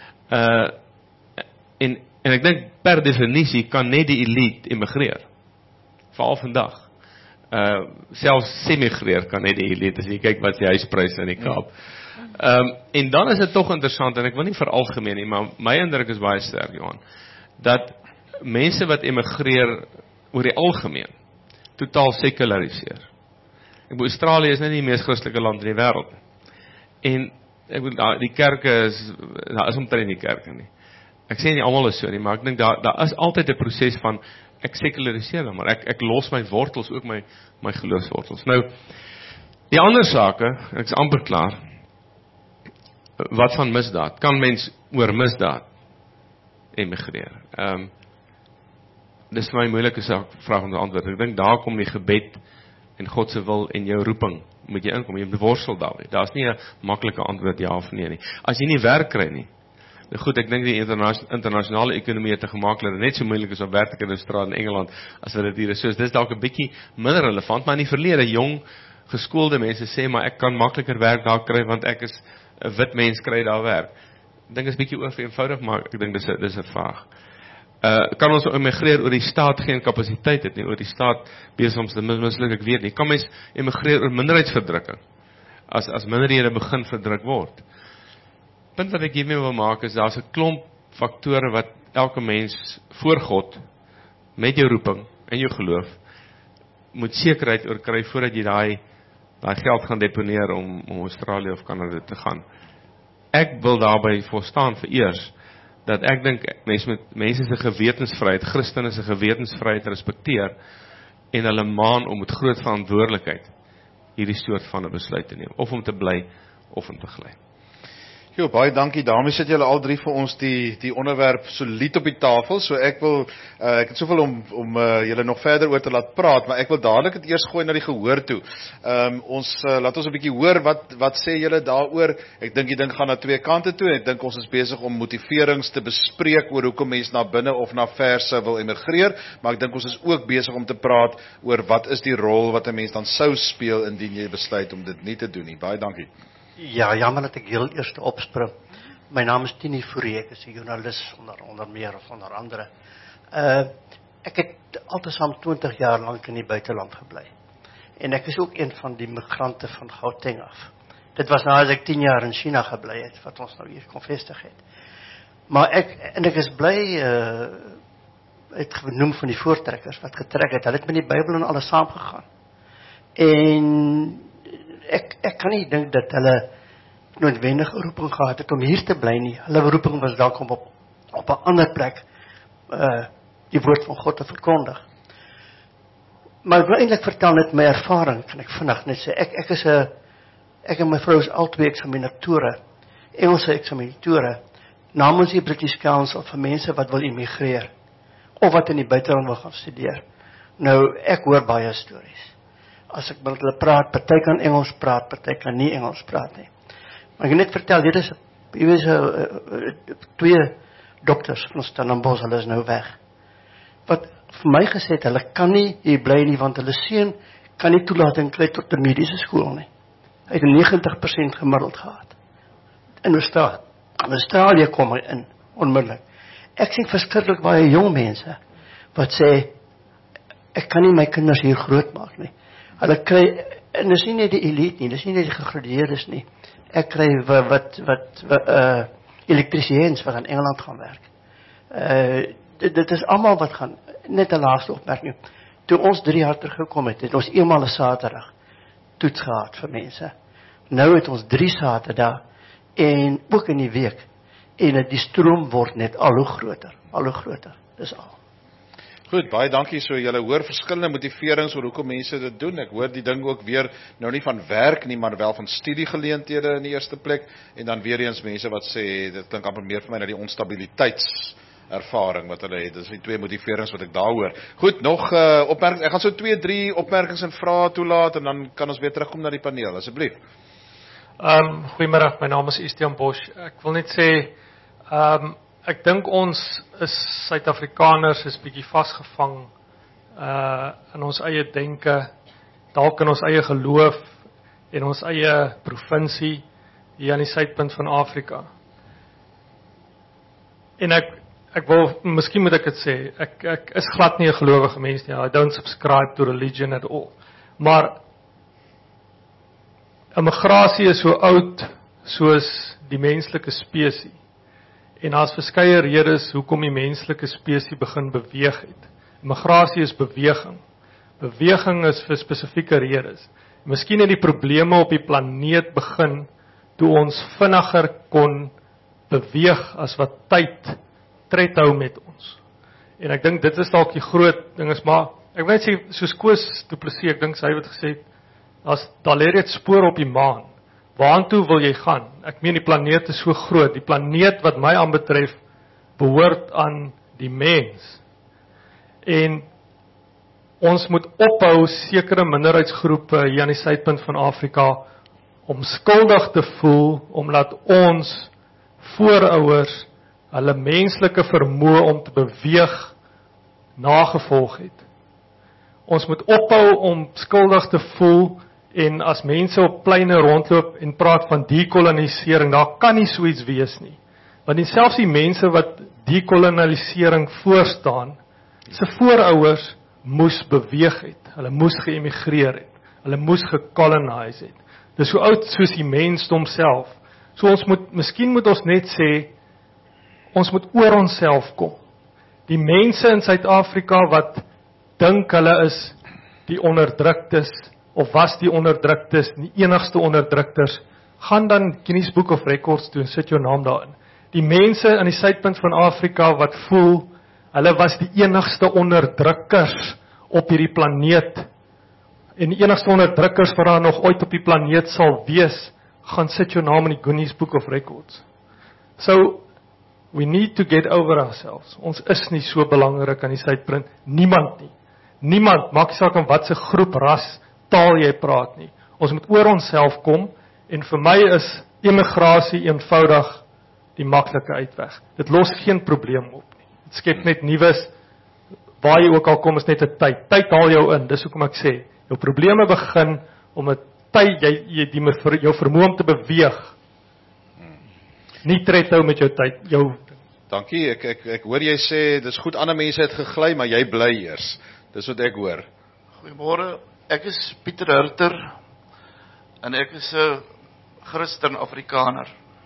E: En ek dink per definisie kan net die elite emigreer. Veral vandag. Selfs semigreer kan net die elite, as jy kyk wat die huispryse in die Kaap. En dan is dit tog interessant, en ek wil nie veralgemeen nie, maar my indruk is baie sterk, Johan, dat mense wat emigreer oor die algemeen, totaal sekulariseer. Australië is net die mees Christelike land in die wêreld. En die kerke daar is omtrent nie kerke nie. Ek sê nie almal is so nie, maar ek dink daar is altyd 'n proses van ek sekulariseer dan, maar ek los my wortels, ook my geloofswortels. Nou, die ander sake, ek is amper klaar. Wat van misdaad? Kan mens oor misdaad emigreer? Dis vir my 'n moeilike vraag om te antwoord. Ek dink daar kom die gebed en God se wil en jou roeping moet jy inkom. Jy moet worstel daarmee. Daar's nie 'n maklike antwoord ja of nee nie. As jy nie werk kry nie. Nou goed, ek dink die internasionale ekonomie het te gemaak dat dit net so moeilik is om werk te kry in Australië en Engeland as wat dit hier is. So dis dalk 'n bietjie minder relevant, maar in die verlede jong geskoolde mense sê maar ek kan makliker werk daar kry want ek is 'n wit mens kry daar werk. Ek dink is bietjie ooreenvoudig, maar ek dink dis 'n vraag. Kan ons emigreer oor die staat geen kapasiteit het nie, oor die staat besig om te misluk, ek weet nie. Kan mens emigreer oor minderheidsverdrukking as minderhede begin verdruk word? Punt wat ek hiermee wil maak is, daar's 'n klomp faktore wat elke mens voor God met jou roeping en jou geloof moet sekerheid oor kry voordat jy daai geld gaan deponeer om Australië of Kanada te gaan. Ek wil daarby voorstaan vir eers dat ek dink mense se gewetensvryheid, Christene se gewetensvryheid respekteer en hulle maan om met groot verantwoordelikheid hierdie soort van 'n besluit te neem, of om te bly of om te gly.
B: Jo, baie dankie. Daarmee sit julle al drie vir ons die onderwerp solied op die tafel. So ek het soveel om julle nog verder oor te laat praat, maar ek wil dadelik dit eers gooi na die gehoor toe. Laat ons 'n bietjie hoor wat sê julle daaroor. Ek dink die ding gaan na twee kante toe. Ek dink ons is besig om motiverings te bespreek oor hoekom mense na binne of na verse wil emigreer, maar ek dink ons is ook besig om te praat oor wat is die rol wat 'n mens dan sou speel indien jy besluit om dit nie te doen nie. Baie dankie.
F: Ja, jammer dat ek heel eerst opspring. My naam is Tini Fourie, ek is 'n joernalis onder meer of onder andere. Ek het altesaam 20 jaar lank in die buiteland gebly. En ek is ook een van die migrante van Gauteng af. Dit was nadat ek 10 jaar in China gebly het, wat ons nou hier kon vestig het. Maar ek is bly, het genoem van die voortrekkers wat getrek het. Hulle het met die Bybel en alles saamgegaan. En ek kan nie dink dat hulle noodwendig 'n roeping gehad het om hier te bly nie. Hulle roeping was dalk om op 'n ander plek die woord van God te verkondig. Maar ek wil eintlik vertel net my ervaring, kan ek vinnig net sê. Ek en my vrou is albei eksaminatore, Engelse eksaminatore, namens die British Council vir mense wat wil immigreer, of wat in die buiteland wil gaan studeer. Nou, ek hoor baie stories. As ek met hulle praat, party kan Engels praat, party kan nie Engels praat nie. Maar ek wil net vertel, dit is 2 dokters van Stellenbosch, hulle is nou weg. Wat vir my gesê het, hulle kan nie hier bly nie, want hulle seun kan nie toelating kry tot 'n mediese skool nie. Hy het 90% gemiddeld gehad. In Australië kom hy in, onmiddellik. Ek sien verskriklik baie jong mense, wat sê, ek kan nie my kinders hier groot maak nie. Hulle kry, en dis nie net die elite nie, dis nie net die gegradueerdes nie. Ek kry elektrisiens wat in Engeland gaan werk. Dit is almal wat gaan, net 'n laaste opmerking. Toe ons 3 jaar teruggekom het ons eenmaal 'n Saterdag toets gehad vir mense. Nou het ons 3 Saterdae en ook in die week. En die stroom word net al hoe groter. Dis al.
B: Goed, baie dankie. So julle hoor verskillende motiverings oor hoekom mense dit doen. Ek hoor die ding ook weer nou nie van werk nie, maar wel van studiegeleenthede in die eerste plek. En dan weer eens mense wat sê dit klink amper meer vir my na die onstabiliteitservaring wat hulle het. Dis die 2 motiverings wat ek daar hoor. Goed, nog opmerkings. Ek gaan so 2, 3 opmerkings en vrae toelaat en dan kan ons weer terugkom na die paneel asseblief.
G: Goeiemiddag, my naam is Estienne Bosch. Ek wil net sê ek dink ons is Suid-Afrikaners is bietjie vasgevang in ons eie denke, dalk in ons eie geloof en ons eie provinsie hier aan die suidpunt van Afrika. En ek wil, miskien moet ek dit sê, ek is glad nie 'n gelowige mens nie. I don't subscribe to religion at all. Maar immigrasie is so oud soos die menslike spesies. En daar's verskeie redes hoekom die menslike spesies begin beweeg het. Immigrasie is beweging. Beweging is vir spesifieke redes. Miskien het die probleme op die planeet begin toe ons vinniger kon beweeg as wat tyd tred hou met ons. En ek dink dit is dalk die groot ding is, maar ek wil net sê soos Koos Du Plessis, ek dink sy het gesê, daar lê reeds spore op die maan. Waartoe wil jy gaan? Ek meen die planeet is so groot. Die planeet wat my aanbetref behoort aan die mens. En ons moet ophou sekere minderheidsgroepe hier aan die suidpunt van Afrika om skuldig te voel omdat ons voorouers hulle menslike vermoë om te beweeg nagevolg het. Ons moet ophou om skuldig te voel en as mense op pleine rondloop en praat van dekolonisering, daar kan nie so iets wees nie. Want selfs die mense wat dekolonisering voorstaan, se voorouers moes beweeg het. Hulle moes geëmigreer het. Hulle moes gekoloniseer het. Dis so oud soos die mensdom self. So miskien moet ons net sê, ons moet oor onsself kom. Die mense in Suid-Afrika wat dink hulle is die onderdruktes, of was die onderdruktes, die enigste onderdrukters, gaan dan Guinness Book of Records toe en sit jou naam daarin. Die mense aan die suidpunt van Afrika wat voel, hulle was die enigste onderdrukkers op hierdie planeet, en die enigste onderdrukkers wat daar nog ooit op die planeet sal wees, gaan sit jou naam in die Guinness Book of Records. So, we need to get over ourselves. Ons is nie so belangrik aan die suidpunt, niemand nie. Niemand, maak nie saak in wat se groep, ras, taal jy praat nie. Ons moet oor onsself kom, en vir my is immigrasie eenvoudig die maklike uitweg. Dit los geen probleem op nie. Dit skep net nuus, waar jy ook al kom is net 'n tyd. Tyd haal jou in, dis hoekom ek sê, jou probleme begin om 'n tyd, jou vermoë om te beweeg, nie tred hou met jou tyd,
B: Dankie, ek hoor jy sê, dis goed, ander mense het gegly, maar jy bly eers. Dis wat ek hoor.
H: Goeiemôre, ek is Pieter Hurter, en ek is 'n Christen Afrikaner.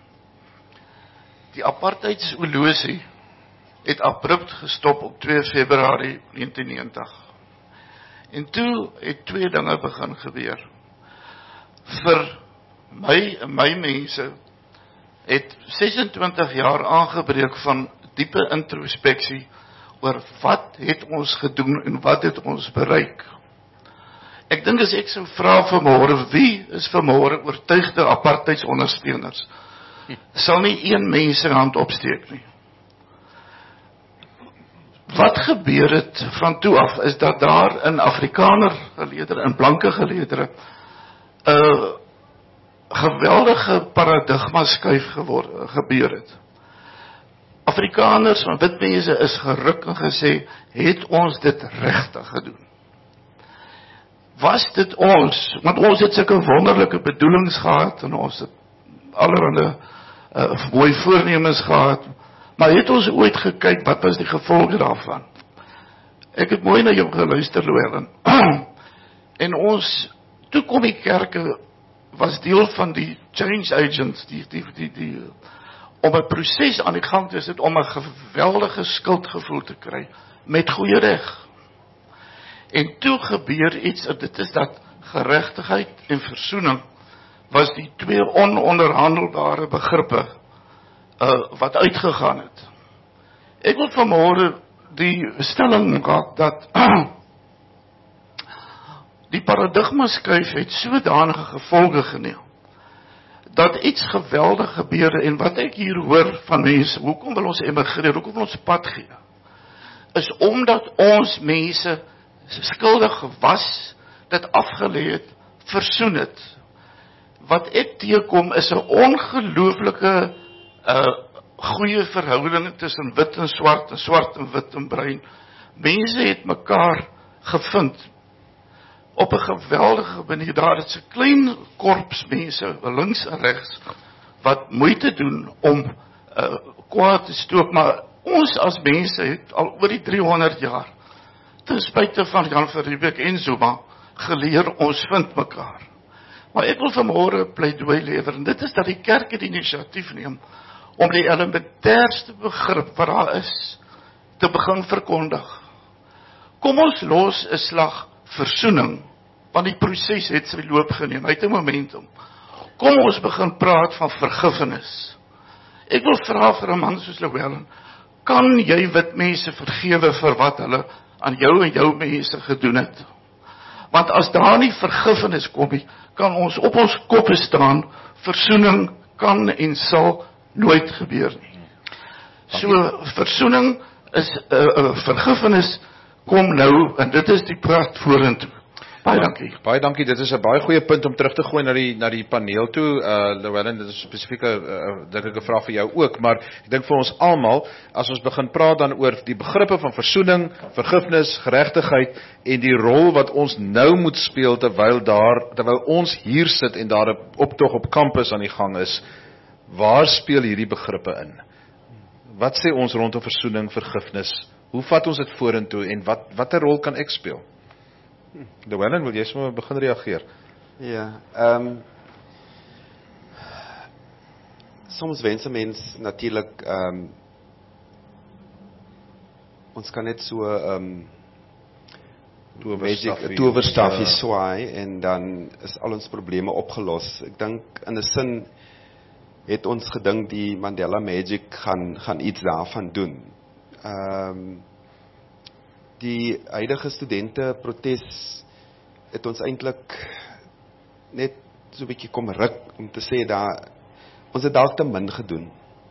H: Die apartheidsoorlosie het abrupt gestop op 2 Februarie 1990. En toe het 2 dinge begin gebeur. Vir my en my mense het 26 jaar aangebreek van diepe introspeksie oor wat het ons gedoen en wat het ons bereik. Ek dink as ek sou vra vanmôre, wie is vanmôre oortuigde apartheidsondersteuners? Sal nie een mens sy hand opsteek nie. Wat gebeur het van toe af, is dat daar in Afrikaner geleedere, in blanke geleedere, 'n geweldige paradigma skuif gebeur het. Afrikaners van wit mense is geruk en gesê, het ons dit regtig gedoen? Was dit ons, want ons het sulke wonderlike bedoelings gehad, en ons het allerhande mooi voornemens gehad, maar het ons ooit gekyk, wat was die gevolge daarvan? Ek het mooi na jou geluister, Llewellyn, en ons, toe kom die kerke, was deel van die change agents, om 'n proses aan die gang te sit, om 'n geweldige skuldgevoel te kry, met goeie reg. En toe gebeur iets, en dit is dat geregtigheid en versoening, was die 2 ononderhandelbare begrippe, wat uitgegaan het. Ek wil vanmôre die stelling maak, dat die paradigma skuif het sodanige gevolge geneem, dat iets geweldig gebeur, en wat ek hier hoor van mense, hoekom wil ons emigreer, hoekom wil ons pad gee, is omdat ons mense skuldig was, dit afgelê het, versoen het. Wat ek teekom is 'n ongelooflike goeie verhouding tussen wit en swart en wit en bruin. Mense het mekaar gevind op 'n geweldige manier. Daar is 'n klein korps mense, links en regs, wat moeite doen om kwaad te stook, maar ons as mense het al oor die 300 jaar, ten spyte van Jan van Riebeeck en Zuma, geleer ons vind mekaar. Maar ek wil vanmôre 'n pleidooi lewer, en dit is dat die kerk die inisiatief neem om die elementairste begrip wat daar is, te begin verkondig. Kom ons los 'n slag versoening, want die proses het sy loop geneem, hy het 'n momentum. Kom ons begin praat van vergifnis. Ek wil vra vir 'n man soos Llewellyn, kan jy wit mense vergewe vir wat hulle aan jou en jou mense gedoen het? Want as daar nie vergifnis kom nie, kan ons op ons koppe staan, versoening kan en sal nooit gebeur nie. So, versoening is, vergifnis kom nou, en dit is die pad vorentoe. Baie dankie.
B: Baie dankie, dit is 'n baie goeie punt om terug te gooi na die paneel toe. Llewellyn, dit is 'n spesifieke dink ek 'n vraag vir jou ook, maar ek dink vir ons almal, as ons begin praat dan oor die begrippe van versoening, vergifnis, geregtigheid en die rol wat ons nou moet speel terwyl ons hier sit en daar 'n optog op kampus aan die gang is, waar speel hierdie begrippe in? Wat sê ons rondom versoening, vergifnis? Hoe vat ons dit vorentoe en watter rol kan ek speel? Llewellyn, wil jy sommer begin reageer?
C: Ja, soms wens 'n mens natuurlik, ons kan net so towerstafie swaai en dan is al ons probleme opgelos. Ek dink in 'n sin het ons gedink die Mandela Magic gaan iets daarvan doen. Die huidige studente protes het ons eintlik net so 'n bietjie kom ruk om te sê ons het dalk te min gedoen.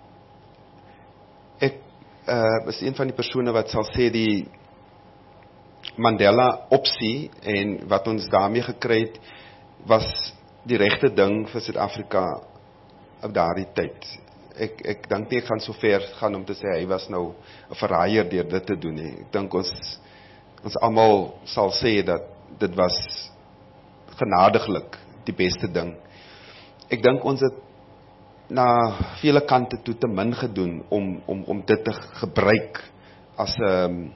C: Ek is een van die persone wat sal sê die Mandela opsie en wat ons daarmee gekry het was die regte ding vir Suid-Afrika op daardie tyd. Ek dink nie ek gaan so ver gaan om te sê hy was nou 'n verraaier deur dit te doen nie. Ek dink ons almal sal sê dat dit was genadiglik die beste ding. Ek dink ons het na vele kante toe te min gedoen om dit te gebruik as 'n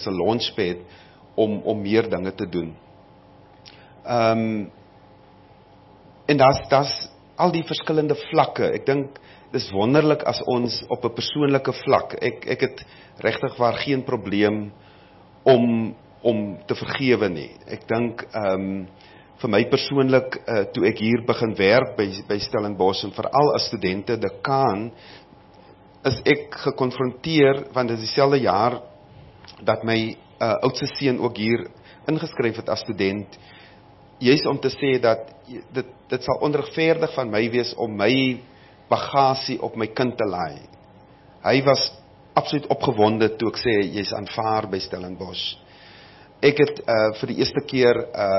C: launchpad om meer dinge te doen. En daar's al die verskillende vlakke. Ek dink dis wonderlik as ons op 'n persoonlike vlak. Ek het regtig waar geen probleem om te vergewe nie. Ek dink vir my persoonlik toe ek hier begin werk by Stellenbosch en veral as studente dekaan, is ek gekonfronteer, want dit is dieselfde jaar dat my oudste seun ook hier ingeskryf het as student, juist om te sê dat dit sal onregverdig van my wees om my bagasie op my kind te laai. Hy was absoluut opgewonde toe ek sê, jy is aanvaar by Stellenbosch. Ek het vir die eerste keer,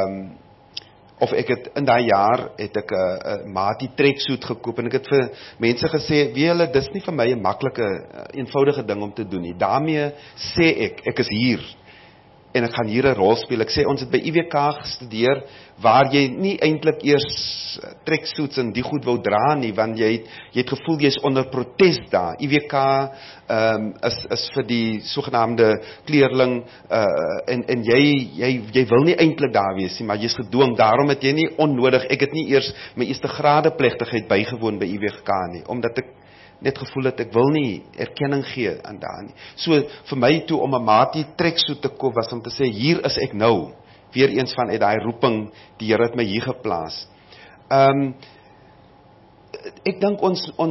C: in daai jaar, het ek 'n Mati treksuit gekoop, en ek het vir mense gesê, weet julle, dis nie vir my 'n maklike, eenvoudige ding om te doen nie. Daarmee sê ek is hier, en ek gaan hier 'n rol speel. Ek sê, ons het by IWK gestudeer, waar jy nie eintlik eers treksuits en die goed wou dra nie, want jy het gevoel jy is onder protest daar. IWK is vir die sogenaamde kleerling, en jy wil nie eintlik daar wees nie, maar jy is gedwing. Daarom het jy nie onnodig, ek het nie eers my eerste grade plegtigheid bygewoon by IWK nie, omdat ek net gevoel het, ek wil nie erkenning gee aan daar nie. So, vir my toe om 'n Mati treksuit te koop, was om te sê, hier is ek nou, weer eens vanuit daai roeping, die Here het my hier geplaas. Ek dink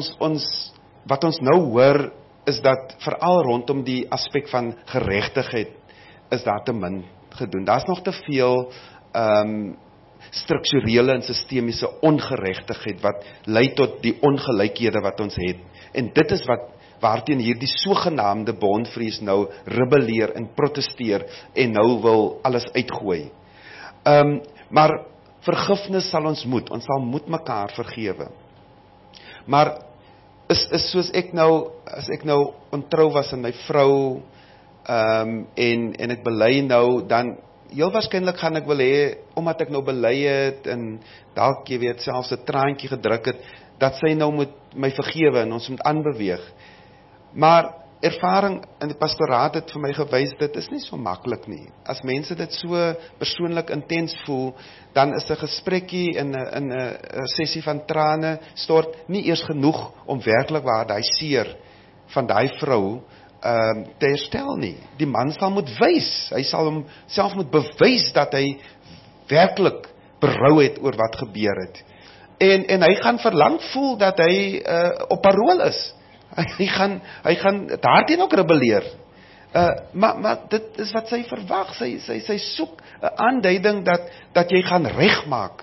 C: wat ons nou hoor, is dat veral rondom die aspek van geregtigheid, is daar te min gedoen. Daar's nog te veel strukturele en sistemiese ongeregtigheid, wat lei tot die ongelykhede wat ons het. En dit is waarteen hierdie sogenaamde bondvrees nou rebelleer en protesteer, en nou wil alles uitgooi. Maar vergifnis sal ons moet mekaar vergewe. Maar is soos as ek nou ontrou was aan my vrou, en ek bely nou, dan heel waarskynlik gaan ek wil hê, omdat ek nou bely het, en dalk jy weet selfs 'n traantjie gedruk het, dat sy nou moet my vergewe, en ons moet aanbeweeg. Maar ervaring in die pastoraat het vir my gewys, dit is nie so maklik nie. As mense dit so persoonlik intens voel, dan is 'n gesprekkie in 'n sessie van trane stort nie eers genoeg om werklik waar daai seer van daai vrou te herstel nie. Die man sal moet wys, hy sal homself moet bewys dat hy werklik berou het oor wat gebeur het. En hy gaan verlang voel dat hy op parol is. Hy gaan daarteen ook rebelleer. Maar dit is wat sy verwag. Sy soek 'n aanduiding dat jy gaan regmaak.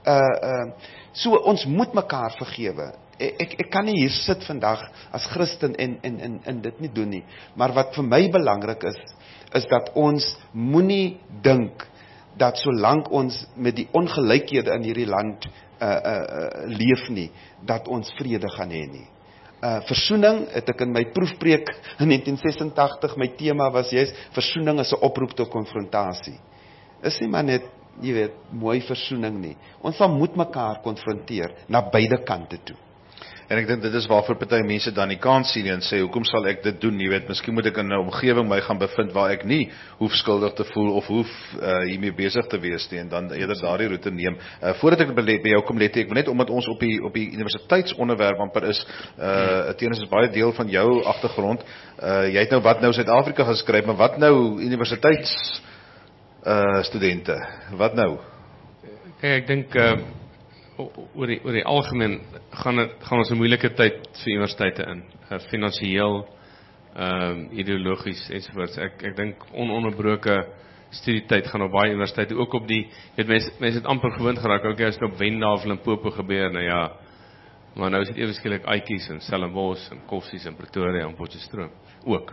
C: So ons moet mekaar vergewe. Ek kan nie hier sit vandag as Christen en dit nie doen nie. Maar wat vir my belangrik is dat ons moenie dink dat solank ons met die ongelykhede in hierdie land leef nie, dat ons vrede gaan hê nie. Versoening, het ek in my proefpreek in 1986, my tema was juist, versoening is 'n oproep tot konfrontasie. Is nie maar net, jy weet, mooi versoening nie. Ons sal moet mekaar konfronteer, na beide kante toe.
B: En ek dink dit is waarvoor party mense dan die kans sien en sê, hoekom sal ek dit doen? Jy weet, miskien moet ek in 'n omgewing my gaan bevind waar ek nie hoef skuldig te voel of hoef hiermee besig te wees nie, en dan eerder daardie roete neem. Voordat ek by jou kom let, ek wil net omdat ons op die universiteitsonderwerp amper is, Teens is baie deel van jou agtergrond. Jy het nou wat nou Suid-Afrika geskryf, maar wat nou universiteits studente? Wat nou?
E: Kyk, ek dink oor die algemeen gaan ons 'n moeilike tyd vir universiteite in, finansiëel, ideologies ensovoorts. Ek dink ononderbroke studietyd gaan op baie universiteite, ook op die, mense het amper gewoond geraak, ook as dit op Wendel en Limpopo gebeur, nou ja, maar nou is dit ewe skielik Aitjies en Stellenbosch en Kossies en Pretoria en Potchefstroom ook.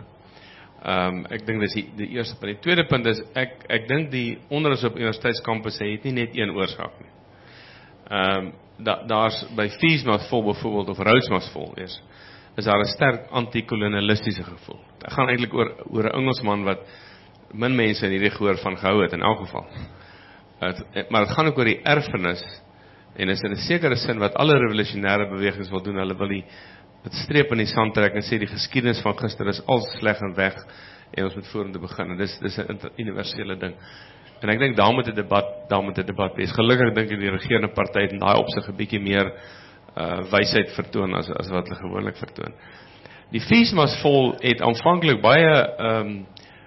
E: Ek dink dis die eerste punt. Die tweede punt is, ek dink die onderwys op universiteitskampusse het nie net een oorsaak nie. Daar's by Fees Must Fall byvoorbeeld, of Rhodes Must Fall is daar 'n sterk anti-kolonialistiese gevoel. Dit gaan eintlik oor 'n Engelsman wat min mense in hierdie gehoor van gehou het in elk geval. Maar dit gaan ook oor die erfenis, en is in 'n sekere sin wat alle revolusionêre bewegings wil doen. Hulle wil dit streep in die sand trek en sê die geskiedenis van gister is al sleg en weg, en ons moet vorentoe begin. En dis 'n universele ding. En ek dink daar moet 'n debat wees. Gelukkig dink ek die regerende party het in daai opsig 'n bietjie meer wysheid vertoon as wat hulle gewoonlik vertoon. Die Feesmasvol het aanvanklik baie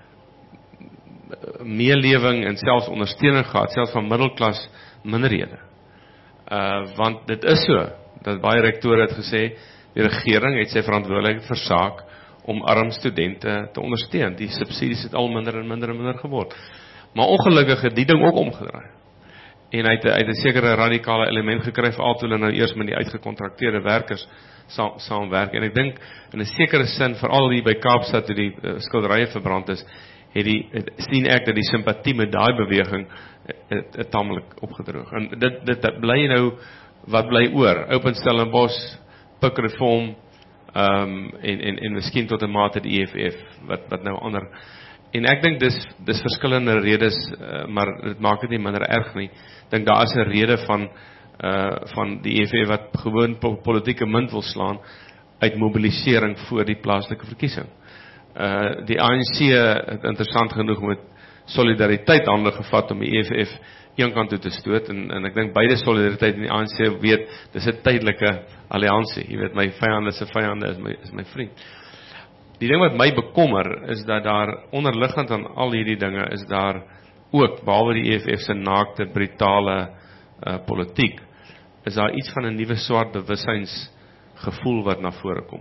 E: meelewing en selfs ondersteuning gehad, selfs van middelklas minderhede. Want dit is so, dat baie rektore het gesê, die regering het sy verantwoordelikheid versaak om arm studente te ondersteun. Die subsidies het al minder en minder geword. Maar ongelukkig het die ding ook omgedraai. En hy het 'n sekere radikale element gekry, veral toe hulle nou eers met die uitgekontrakteerde werkers saamwerk. En ek dink, in 'n sekere sin, veral hier by Kaapstad, toe die skilderye verbrand is, sien ek dat die simpatie met daai beweging het tamelik opgedroog. En dit bly nou, wat bly oor? Open Stellenbosch, Pik Reform, en miskien tot 'n mate die EFF, wat nou ander. En ek dink dis verskillende redes, maar dit maak dit nie minder erg nie. Ek dink daar is 'n rede van die EFF wat gewoon politieke munt wil slaan uit mobilisering voor die plaaslike verkiesing. Die ANC het interessant genoeg met solidariteit hande gevat om die EFF een kant toe te stoot, en ek dink beide solidariteit en die ANC weet, dis 'n tydelike alliansie. Jy weet, my vyande se vyande is my vriend. Die ding wat my bekommer, is dat daar onderliggend aan al hierdie dinge, is daar ook, behalwe die EFF se naakte, brutale politiek, is daar iets van 'n nuwe swart bewussynsgevoel wat na vore kom.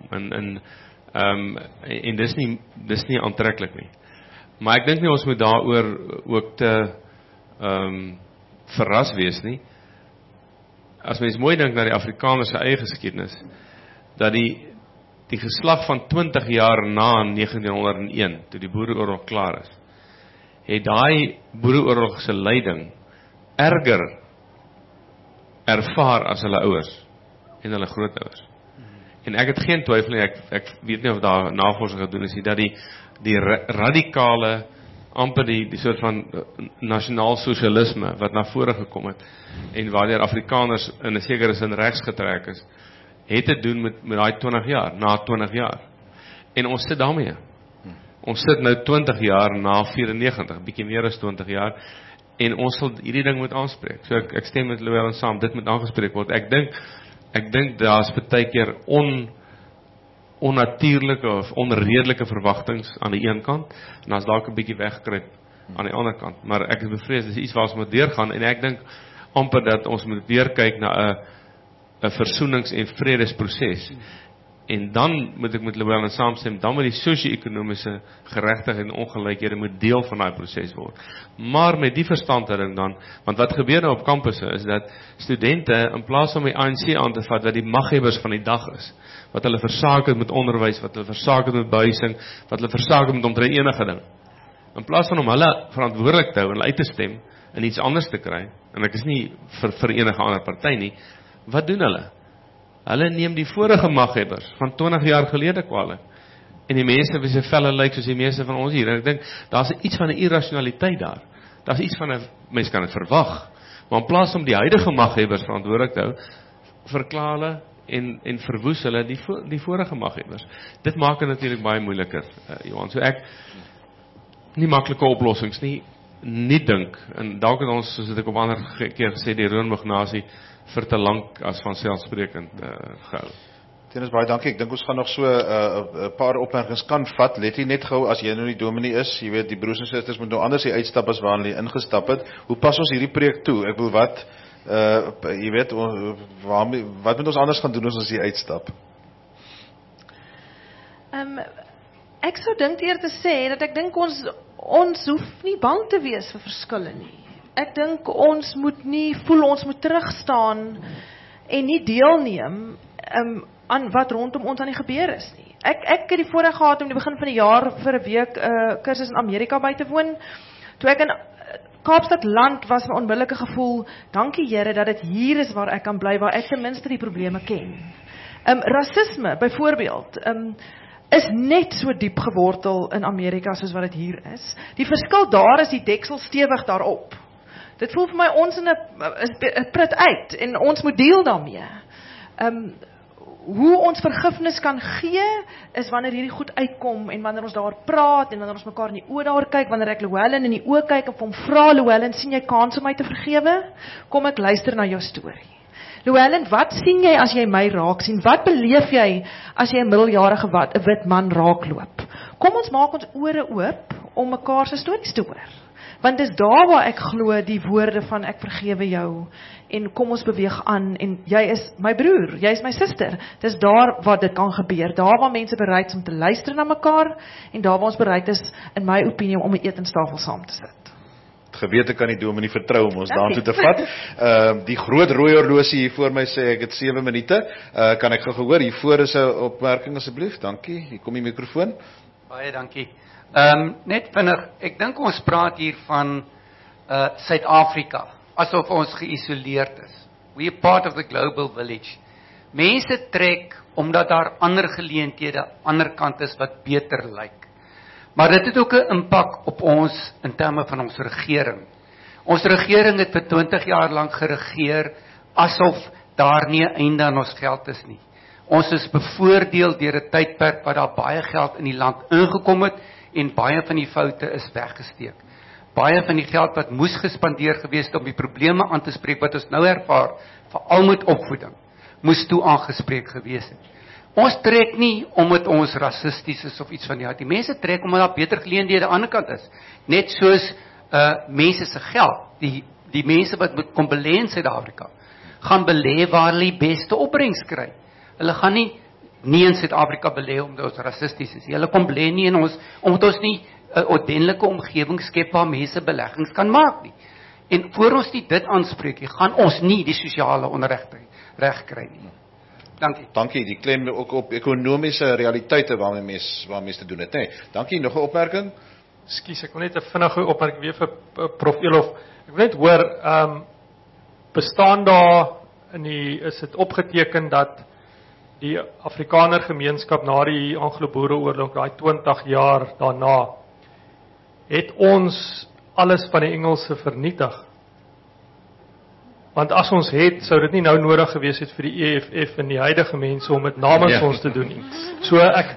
E: En dis nie aantreklik nie. Maar ek dink nie ons moet daaroor ook te verras wees nie. As mens mooi dink na die Afrikaners se eie geskiedenis, dat die geslag van 20 jaar na 1901, toe die Boereoorlog klaar is, het daai Boereoorlog se lyding erger ervaar as hulle ouers en hulle grootouers. En ek het geen twyfel nie, ek weet nie of daar navorsing gedoen is, dat die radikale, amper die soort van nasionaal sosialisme wat na vore gekom het, en waardeur Afrikaners in 'n sekere sin regs getrek is, het te doen met daai 20 jaar, na 20 jaar. En ons sit daarmee. Ons sit nou 20 jaar na 94, bietjie meer as 20 jaar, en ons sal hierdie ding moet aanspreek. So ek stem met Louwelen saam, dit moet aangespreek word. Ek dink daar's baie keer onnatuurlike of onredelike verwagtinge aan die een kant, en as dalk 'n bietjie wegkruip aan die ander kant. Maar ek is bevrees, dis iets waar ons moet deurgaan, en ek dink amper dat ons moet weer kyk na 'n versoenings- en vredesproses. En dan moet ek met Louwelen saamstem, dan moet die sosio-ekonomiese geregtigheid en ongelykhede moet deel van daai proses word. Maar met die verstandhouding dan, want wat gebeur nou op kampusse is dat studente, in plaas om die ANC aan te vat, wat die maghebbers van die dag is, wat hulle versaak het met onderwys, wat hulle versaak het met behuising, wat hulle versaak het met omtrent enige ding, in plaas van om hulle verantwoordelik te hou en uit te stem en iets anders te kry, en ek is nie vir enige ander party nie, wat doen hulle? Hulle neem die vorige maghebbers van 20 jaar gelede kwaliek, en die mense wie se velle lyk soos die meeste van ons hier, en ek dink, daar's iets van 'n irrasionaliteit daar, daar's iets van 'n, mens kan dit verwag, maar in plaas om die huidige maghebbers verantwoordelik te hou, verklaar hulle en verwoes hulle die vorige maghebbers. Dit maak dit natuurlik baie moeiliker, Johan, so ek, nie maklike oplossings nie dink, en dalk het ons, soos ek op ander keer gesê, die Roonmognasie vir te lank as vanselfsprekend gehou.
B: Tenus, baie dankie. Ek dink ons gaan nog so 'n paar opmerkings kan vat. Let jy net gou, as jy nou die dominee is, jy weet, die broers en susters moet nou anders die uitstap as waar hulle ingestap het. Hoe pas ons hierdie preek toe? Ek wil wat, jy weet, wat moet ons anders gaan doen as ons hier uitstap?
D: Ek sou dink eer te sê, dat ek dink ons hoef nie bang te wees vir verskille nie. Ek dink ons moet nie voel ons moet terugstaan en nie deelneem aan wat rondom ons aan die gebeur is nie. Ek het die voorreg gehad om die begin van die jaar vir 'n week kursus in Amerika by te woon. Toe ek in Kaapstad land was, my onmiddellike gevoel, dankie Here dat dit hier is waar ek kan bly, waar ek ten minste die probleme ken. Rasisme byvoorbeeld is net so diep gewortel in Amerika soos wat dit hier is. Die verskil daar is die deksel stewig daarop. Dit voel vir my ons in 'n prit uit en ons moet deel daarmee. hoe ons vergifnis kan gee, is wanneer hierdie goed uitkom, en wanneer ons daar praat, en wanneer ons mekaar in die oë daar kyk, wanneer ek Llewellyn in die oë kyk, en vir hom vra, Llewellyn, sien jy kans om my te vergewe? Kom ek luister na jou storie. Llewellyn, wat sien jy as jy my raak sien? Wat beleef jy as jy 'n middeljarige wit man raakloop? Kom ons maak ons ore oop om mekaar se stories te hoor. Want dis daar waar ek glo die woorde van ek vergewe jou en kom ons beweeg aan en jy is my broer, jy is my suster. Dis daar waar dit kan gebeur. Daar waar mense bereid is om te luister na mekaar en daar waar ons bereid is, in my opinie, om 'n etenstafel saam te sit.
B: Gewete kan die dominee vertrou om ons daartoe te vat. Die groot rooi horlosie hier voor my sê ek het 7 minute. Kan ek gou gehoor, hier voor is 'n opmerking asseblief. Dankie. Hier kom die mikrofoon.
I: Baie dankie. Net vinnig, ek dink ons praat hier van Suid-Afrika, asof ons geïsoleerd is. We are part of the global village. Mense trek omdat daar ander geleenthede ander kant is wat beter lyk. Maar dit het ook 'n impak op ons in terme van ons regering. Ons regering het vir 20 jaar lank geregeer asof daar nie 'n einde aan ons geld is nie. Ons is bevoordeel deur 'n tydperk wat daar baie geld in die land ingekom het en baie van die foute is weggesteek. Baie van die geld wat moes gespandeer gewees het om die probleme aan te spreek wat ons nou ervaar, veral met opvoeding, moes toe aangespreek gewees het. Ons trek nie omdat ons rassisties is of iets van die aard. Die mense trek omdat daar beter geleenthede aan die ander kant is. Net soos mense se geld, die mense wat moet kom belê in Suid-Afrika, gaan belê waar hulle die beste opbrengs kry. Hulle gaan nie in Suid-Afrika belê omdat ons rassisties is. Hulle kom belê nie in ons omdat ons nie 'n ordentlike omgewing skep waar mense beleggings kan maak nie. En voor ons dit aanspreek, gaan ons nie die sosiale onregte reg kry nie. Dankie.
B: Dankie, die klem ook op ekonomiese realiteite waarmee mense te doen het, nee. Dankie, nog 'n opmerking?
G: Ekskuus, ek wil net 'n vinnige opmerking weer vir Prof Elof. Ek wil net hoor, bestaan daar is dit opgeteken dat die Afrikaner gemeenskap na die Anglo-Boereoorlog, daai 20 jaar daarna, het ons alles van die Engelse vernietig. Want as ons het, sou dit nie nou nodig gewees het vir die EFF en die huidige mense om dit namens ons te doen nie. So ek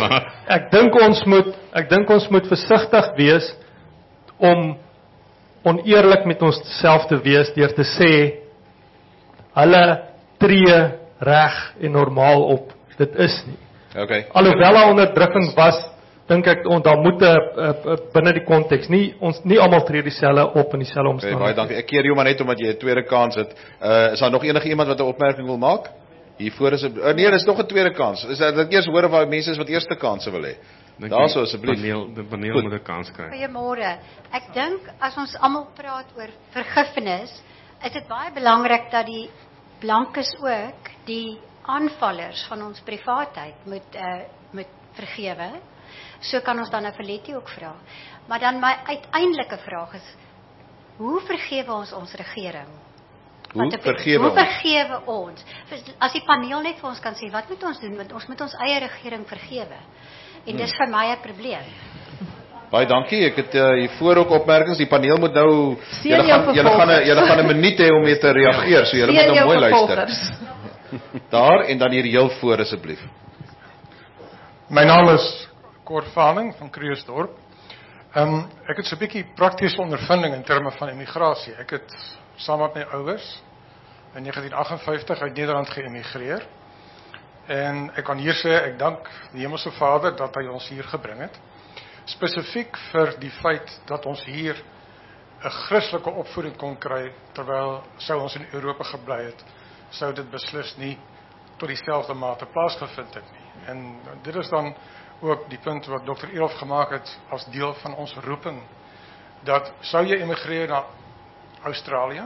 G: dink ons moet versigtig wees om oneerlik met ons self te wees deur te sê hulle tree reg en normaal op. Dit is nie.
B: Okay.
G: Alhoewel daar onderdrukking was, dink ek daar moet binne die konteks nie almal tree dieselfde op in dieselfde omstandighede.
B: Baie dankie. Ek keer jou maar net omdat jy 'n tweede kans het. Is daar nog enige iemand wat 'n opmerking wil maak? Hiervoor is nee, dis nog 'n tweede kans. Is dit eers hoor of daar mense is wat eerste kanse wil hê? Daarso asseblief.
E: Die paneel moet 'n kans kry.
J: Goeiemôre. Ek dink as ons almal praat oor vergifnis, is dit baie belangrik dat die blankes ook die aanvallers van ons privaatheid moet vergewe. So kan ons dan 'n verletjie ook vra. Maar dan my uiteindelike vraag is, hoe vergewe ons regering?
B: Hoe vergewe
J: ons? As die paneel net vir ons kan sê, wat moet ons doen? Want ons moet ons eie regering vergewe. En dis vir my 'n probleem.
B: Baie dankie. Ek het hiervoor ook opmerkings. Die paneel moet nou julle gaan 'n minuut hê om mee te reageer, so julle moet nou mooi luister. Daar en dan hier heel voor asseblief.
K: My naam is Cor Farming van Krugersdorp. Ek het so 'n bietjie praktiese ondervinding in terme van immigrasie. Ek het saam met my ouers in 1958 uit Nederland geëmigreer. En ek kan hier sê, ek dank die Hemelse Vader dat hy ons hier gebring het. Spesifiek vir die feit dat ons hier 'n Christelike opvoeding kon kry, terwyl sou ons in Europa gebly het, sou dit beslis nie tot dieselfde mate plaasgevind het nie. En dit is dan ook die punt wat Dr. Elof gemaak het as deel van ons roeping, dat sou jy emigreer na Australië,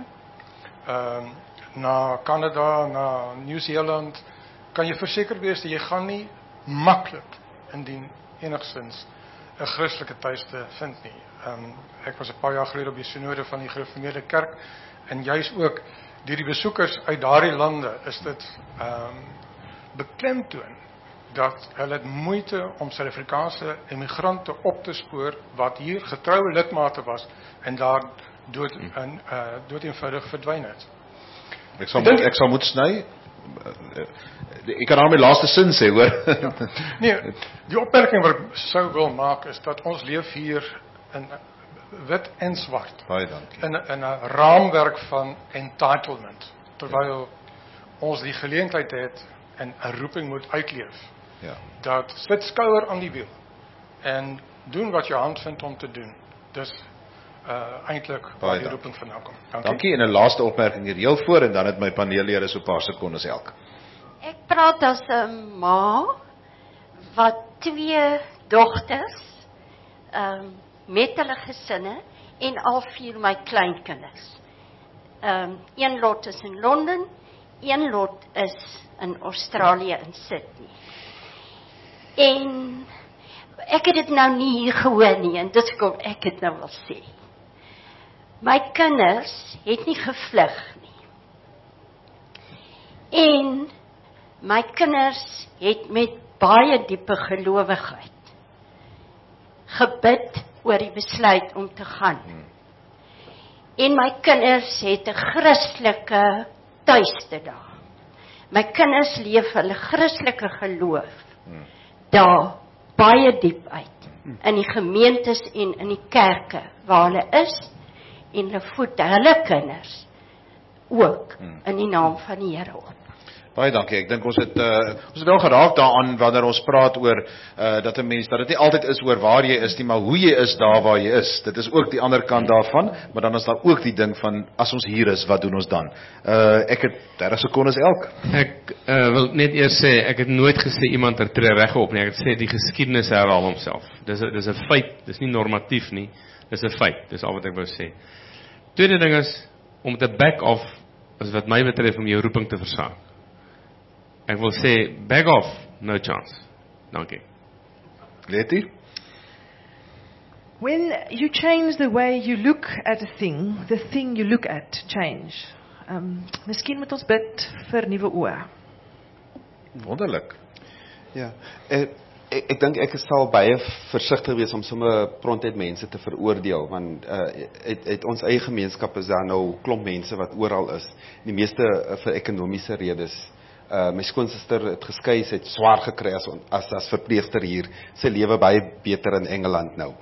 K: na Kanada, na Nieu-Seeland, kan jy verseker wees dat jy gaan nie maklik indien enigstens 'n Christelike tuiste vind nie. Ek was 'n paar jaar gelede op die synode van die Gereformeerde Kerk en juis ook deur die besoekers uit daardie lande is dit beklemtoon dat hulle het moeite om Suid-Afrikaanse emigrante op te spoor wat hier getroue lidmate was en daar dood eenvoudig verdwyn het.
B: Ek sal moet sny. ek kan al my laaste sin sê, hoor.
K: Nee, die opmerking wat ek sou wil maak is dat ons leef hier in wit en swart.
B: Baie dankie.
K: In 'n raamwerk van entitlement, terwyl ons die geleentheid het en 'n roeping moet uitleef.
B: Ja.
K: Dat sit skouer aan die wiel en doen wat jou hand vind om te doen. Dis eintlik waar die roeping vandaan kom.
B: Dankie. En 'n laaste opmerking hier heel voor en dan het my paneellede so 'n paar sekondes elk.
L: Ek praat as 'n ma wat 2 dogters met hulle gesinne en al 4 my kleinkinders. Een lot is in Londen, een lot is in Australië in Sydney. En ek het dit nou nie hier gehoor nie en dit kom ek het nou wil sê. My kinders het nie gevlug nie. En my kinders het met baie diepe gelowigheid gebid oor die besluit om te gaan. En my kinders het 'n Christelike tuiste daar. My kinders leef hulle Christelike geloof daar baie diep uit in die gemeentes en in die kerke waar hulle is en hulle voed hulle kinders ook in die naam van die Here op.
B: Baie dankie. Ek dink ons het wel geraak daaraan wanneer ons praat oor dat 'n mens dat dit nie altyd is oor waar jy is nie, maar hoe jy is daar waar jy is. Dit is ook die ander kant daarvan, maar dan is daar ook die ding van as ons hier is, wat doen ons dan? Ek het 30 sekondes elk.
E: Ek wil net eers sê ek het nooit gesê iemand tree reg op nie. Ek het gesê die geskiedenis herhaal homself. Dis 'n feit, dis nie normatief nie. Dis 'n feit. Dis al wat ek wou sê. Tweede ding is om te back off as wat my betref om jou roeping te versaak. Ek wil sê, back off, no chance. Dankie.
B: Letty?
D: When you change the way you look at a thing, the thing you look at change. Miskien moet ons bid vir nuwe oë.
B: Wonderlik.
C: Ja, ek dink ek sal baie versigtig wees om sommer prontuit mense te veroordeel, want uit ons eie gemeenskap is daar nou klomp mense wat oral is, die meeste vir ekonomiese redes. My skoonsister het geskei, sy het swaar gekry as verpleegster hier, sy lewe baie beter in Engeland nou.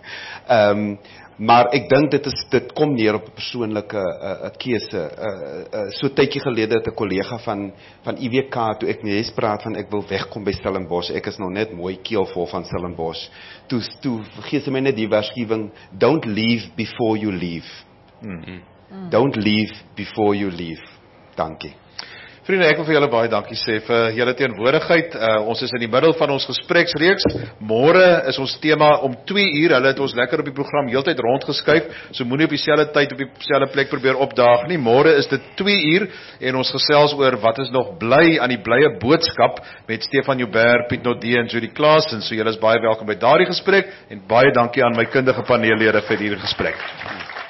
C: Maar ek dink dit kom neer op 'n persoonlike keuse. So tydjie gelede het 'n kollega van IWK, toe ek net praat van ek wil wegkom by Stellenbosch, ek is nou net mooi keelvol van Stellenbosch, toe gee sy my net die waarskuwing, don't leave before you leave. Don't leave before you leave. Dankie.
B: Vriende, ek wil vir julle baie dankie sê vir julle teenwoordigheid. Ons is in die middel van ons gespreksreeks. Môre is ons tema om 2 uur. Hulle het ons lekker op die program heeltyd rondgeskuif, so moenie op dieselfde tyd op dieselfde plek probeer opdaag nie. Môre is dit 2 uur en ons gesels oor wat is nog bly aan die blye boodskap met Stefan Joubert, Piet Nodee en Judy Klaasen. So julle is baie welkom by daardie gesprek en baie dankie aan my kundige paneellede vir hierdie gesprek.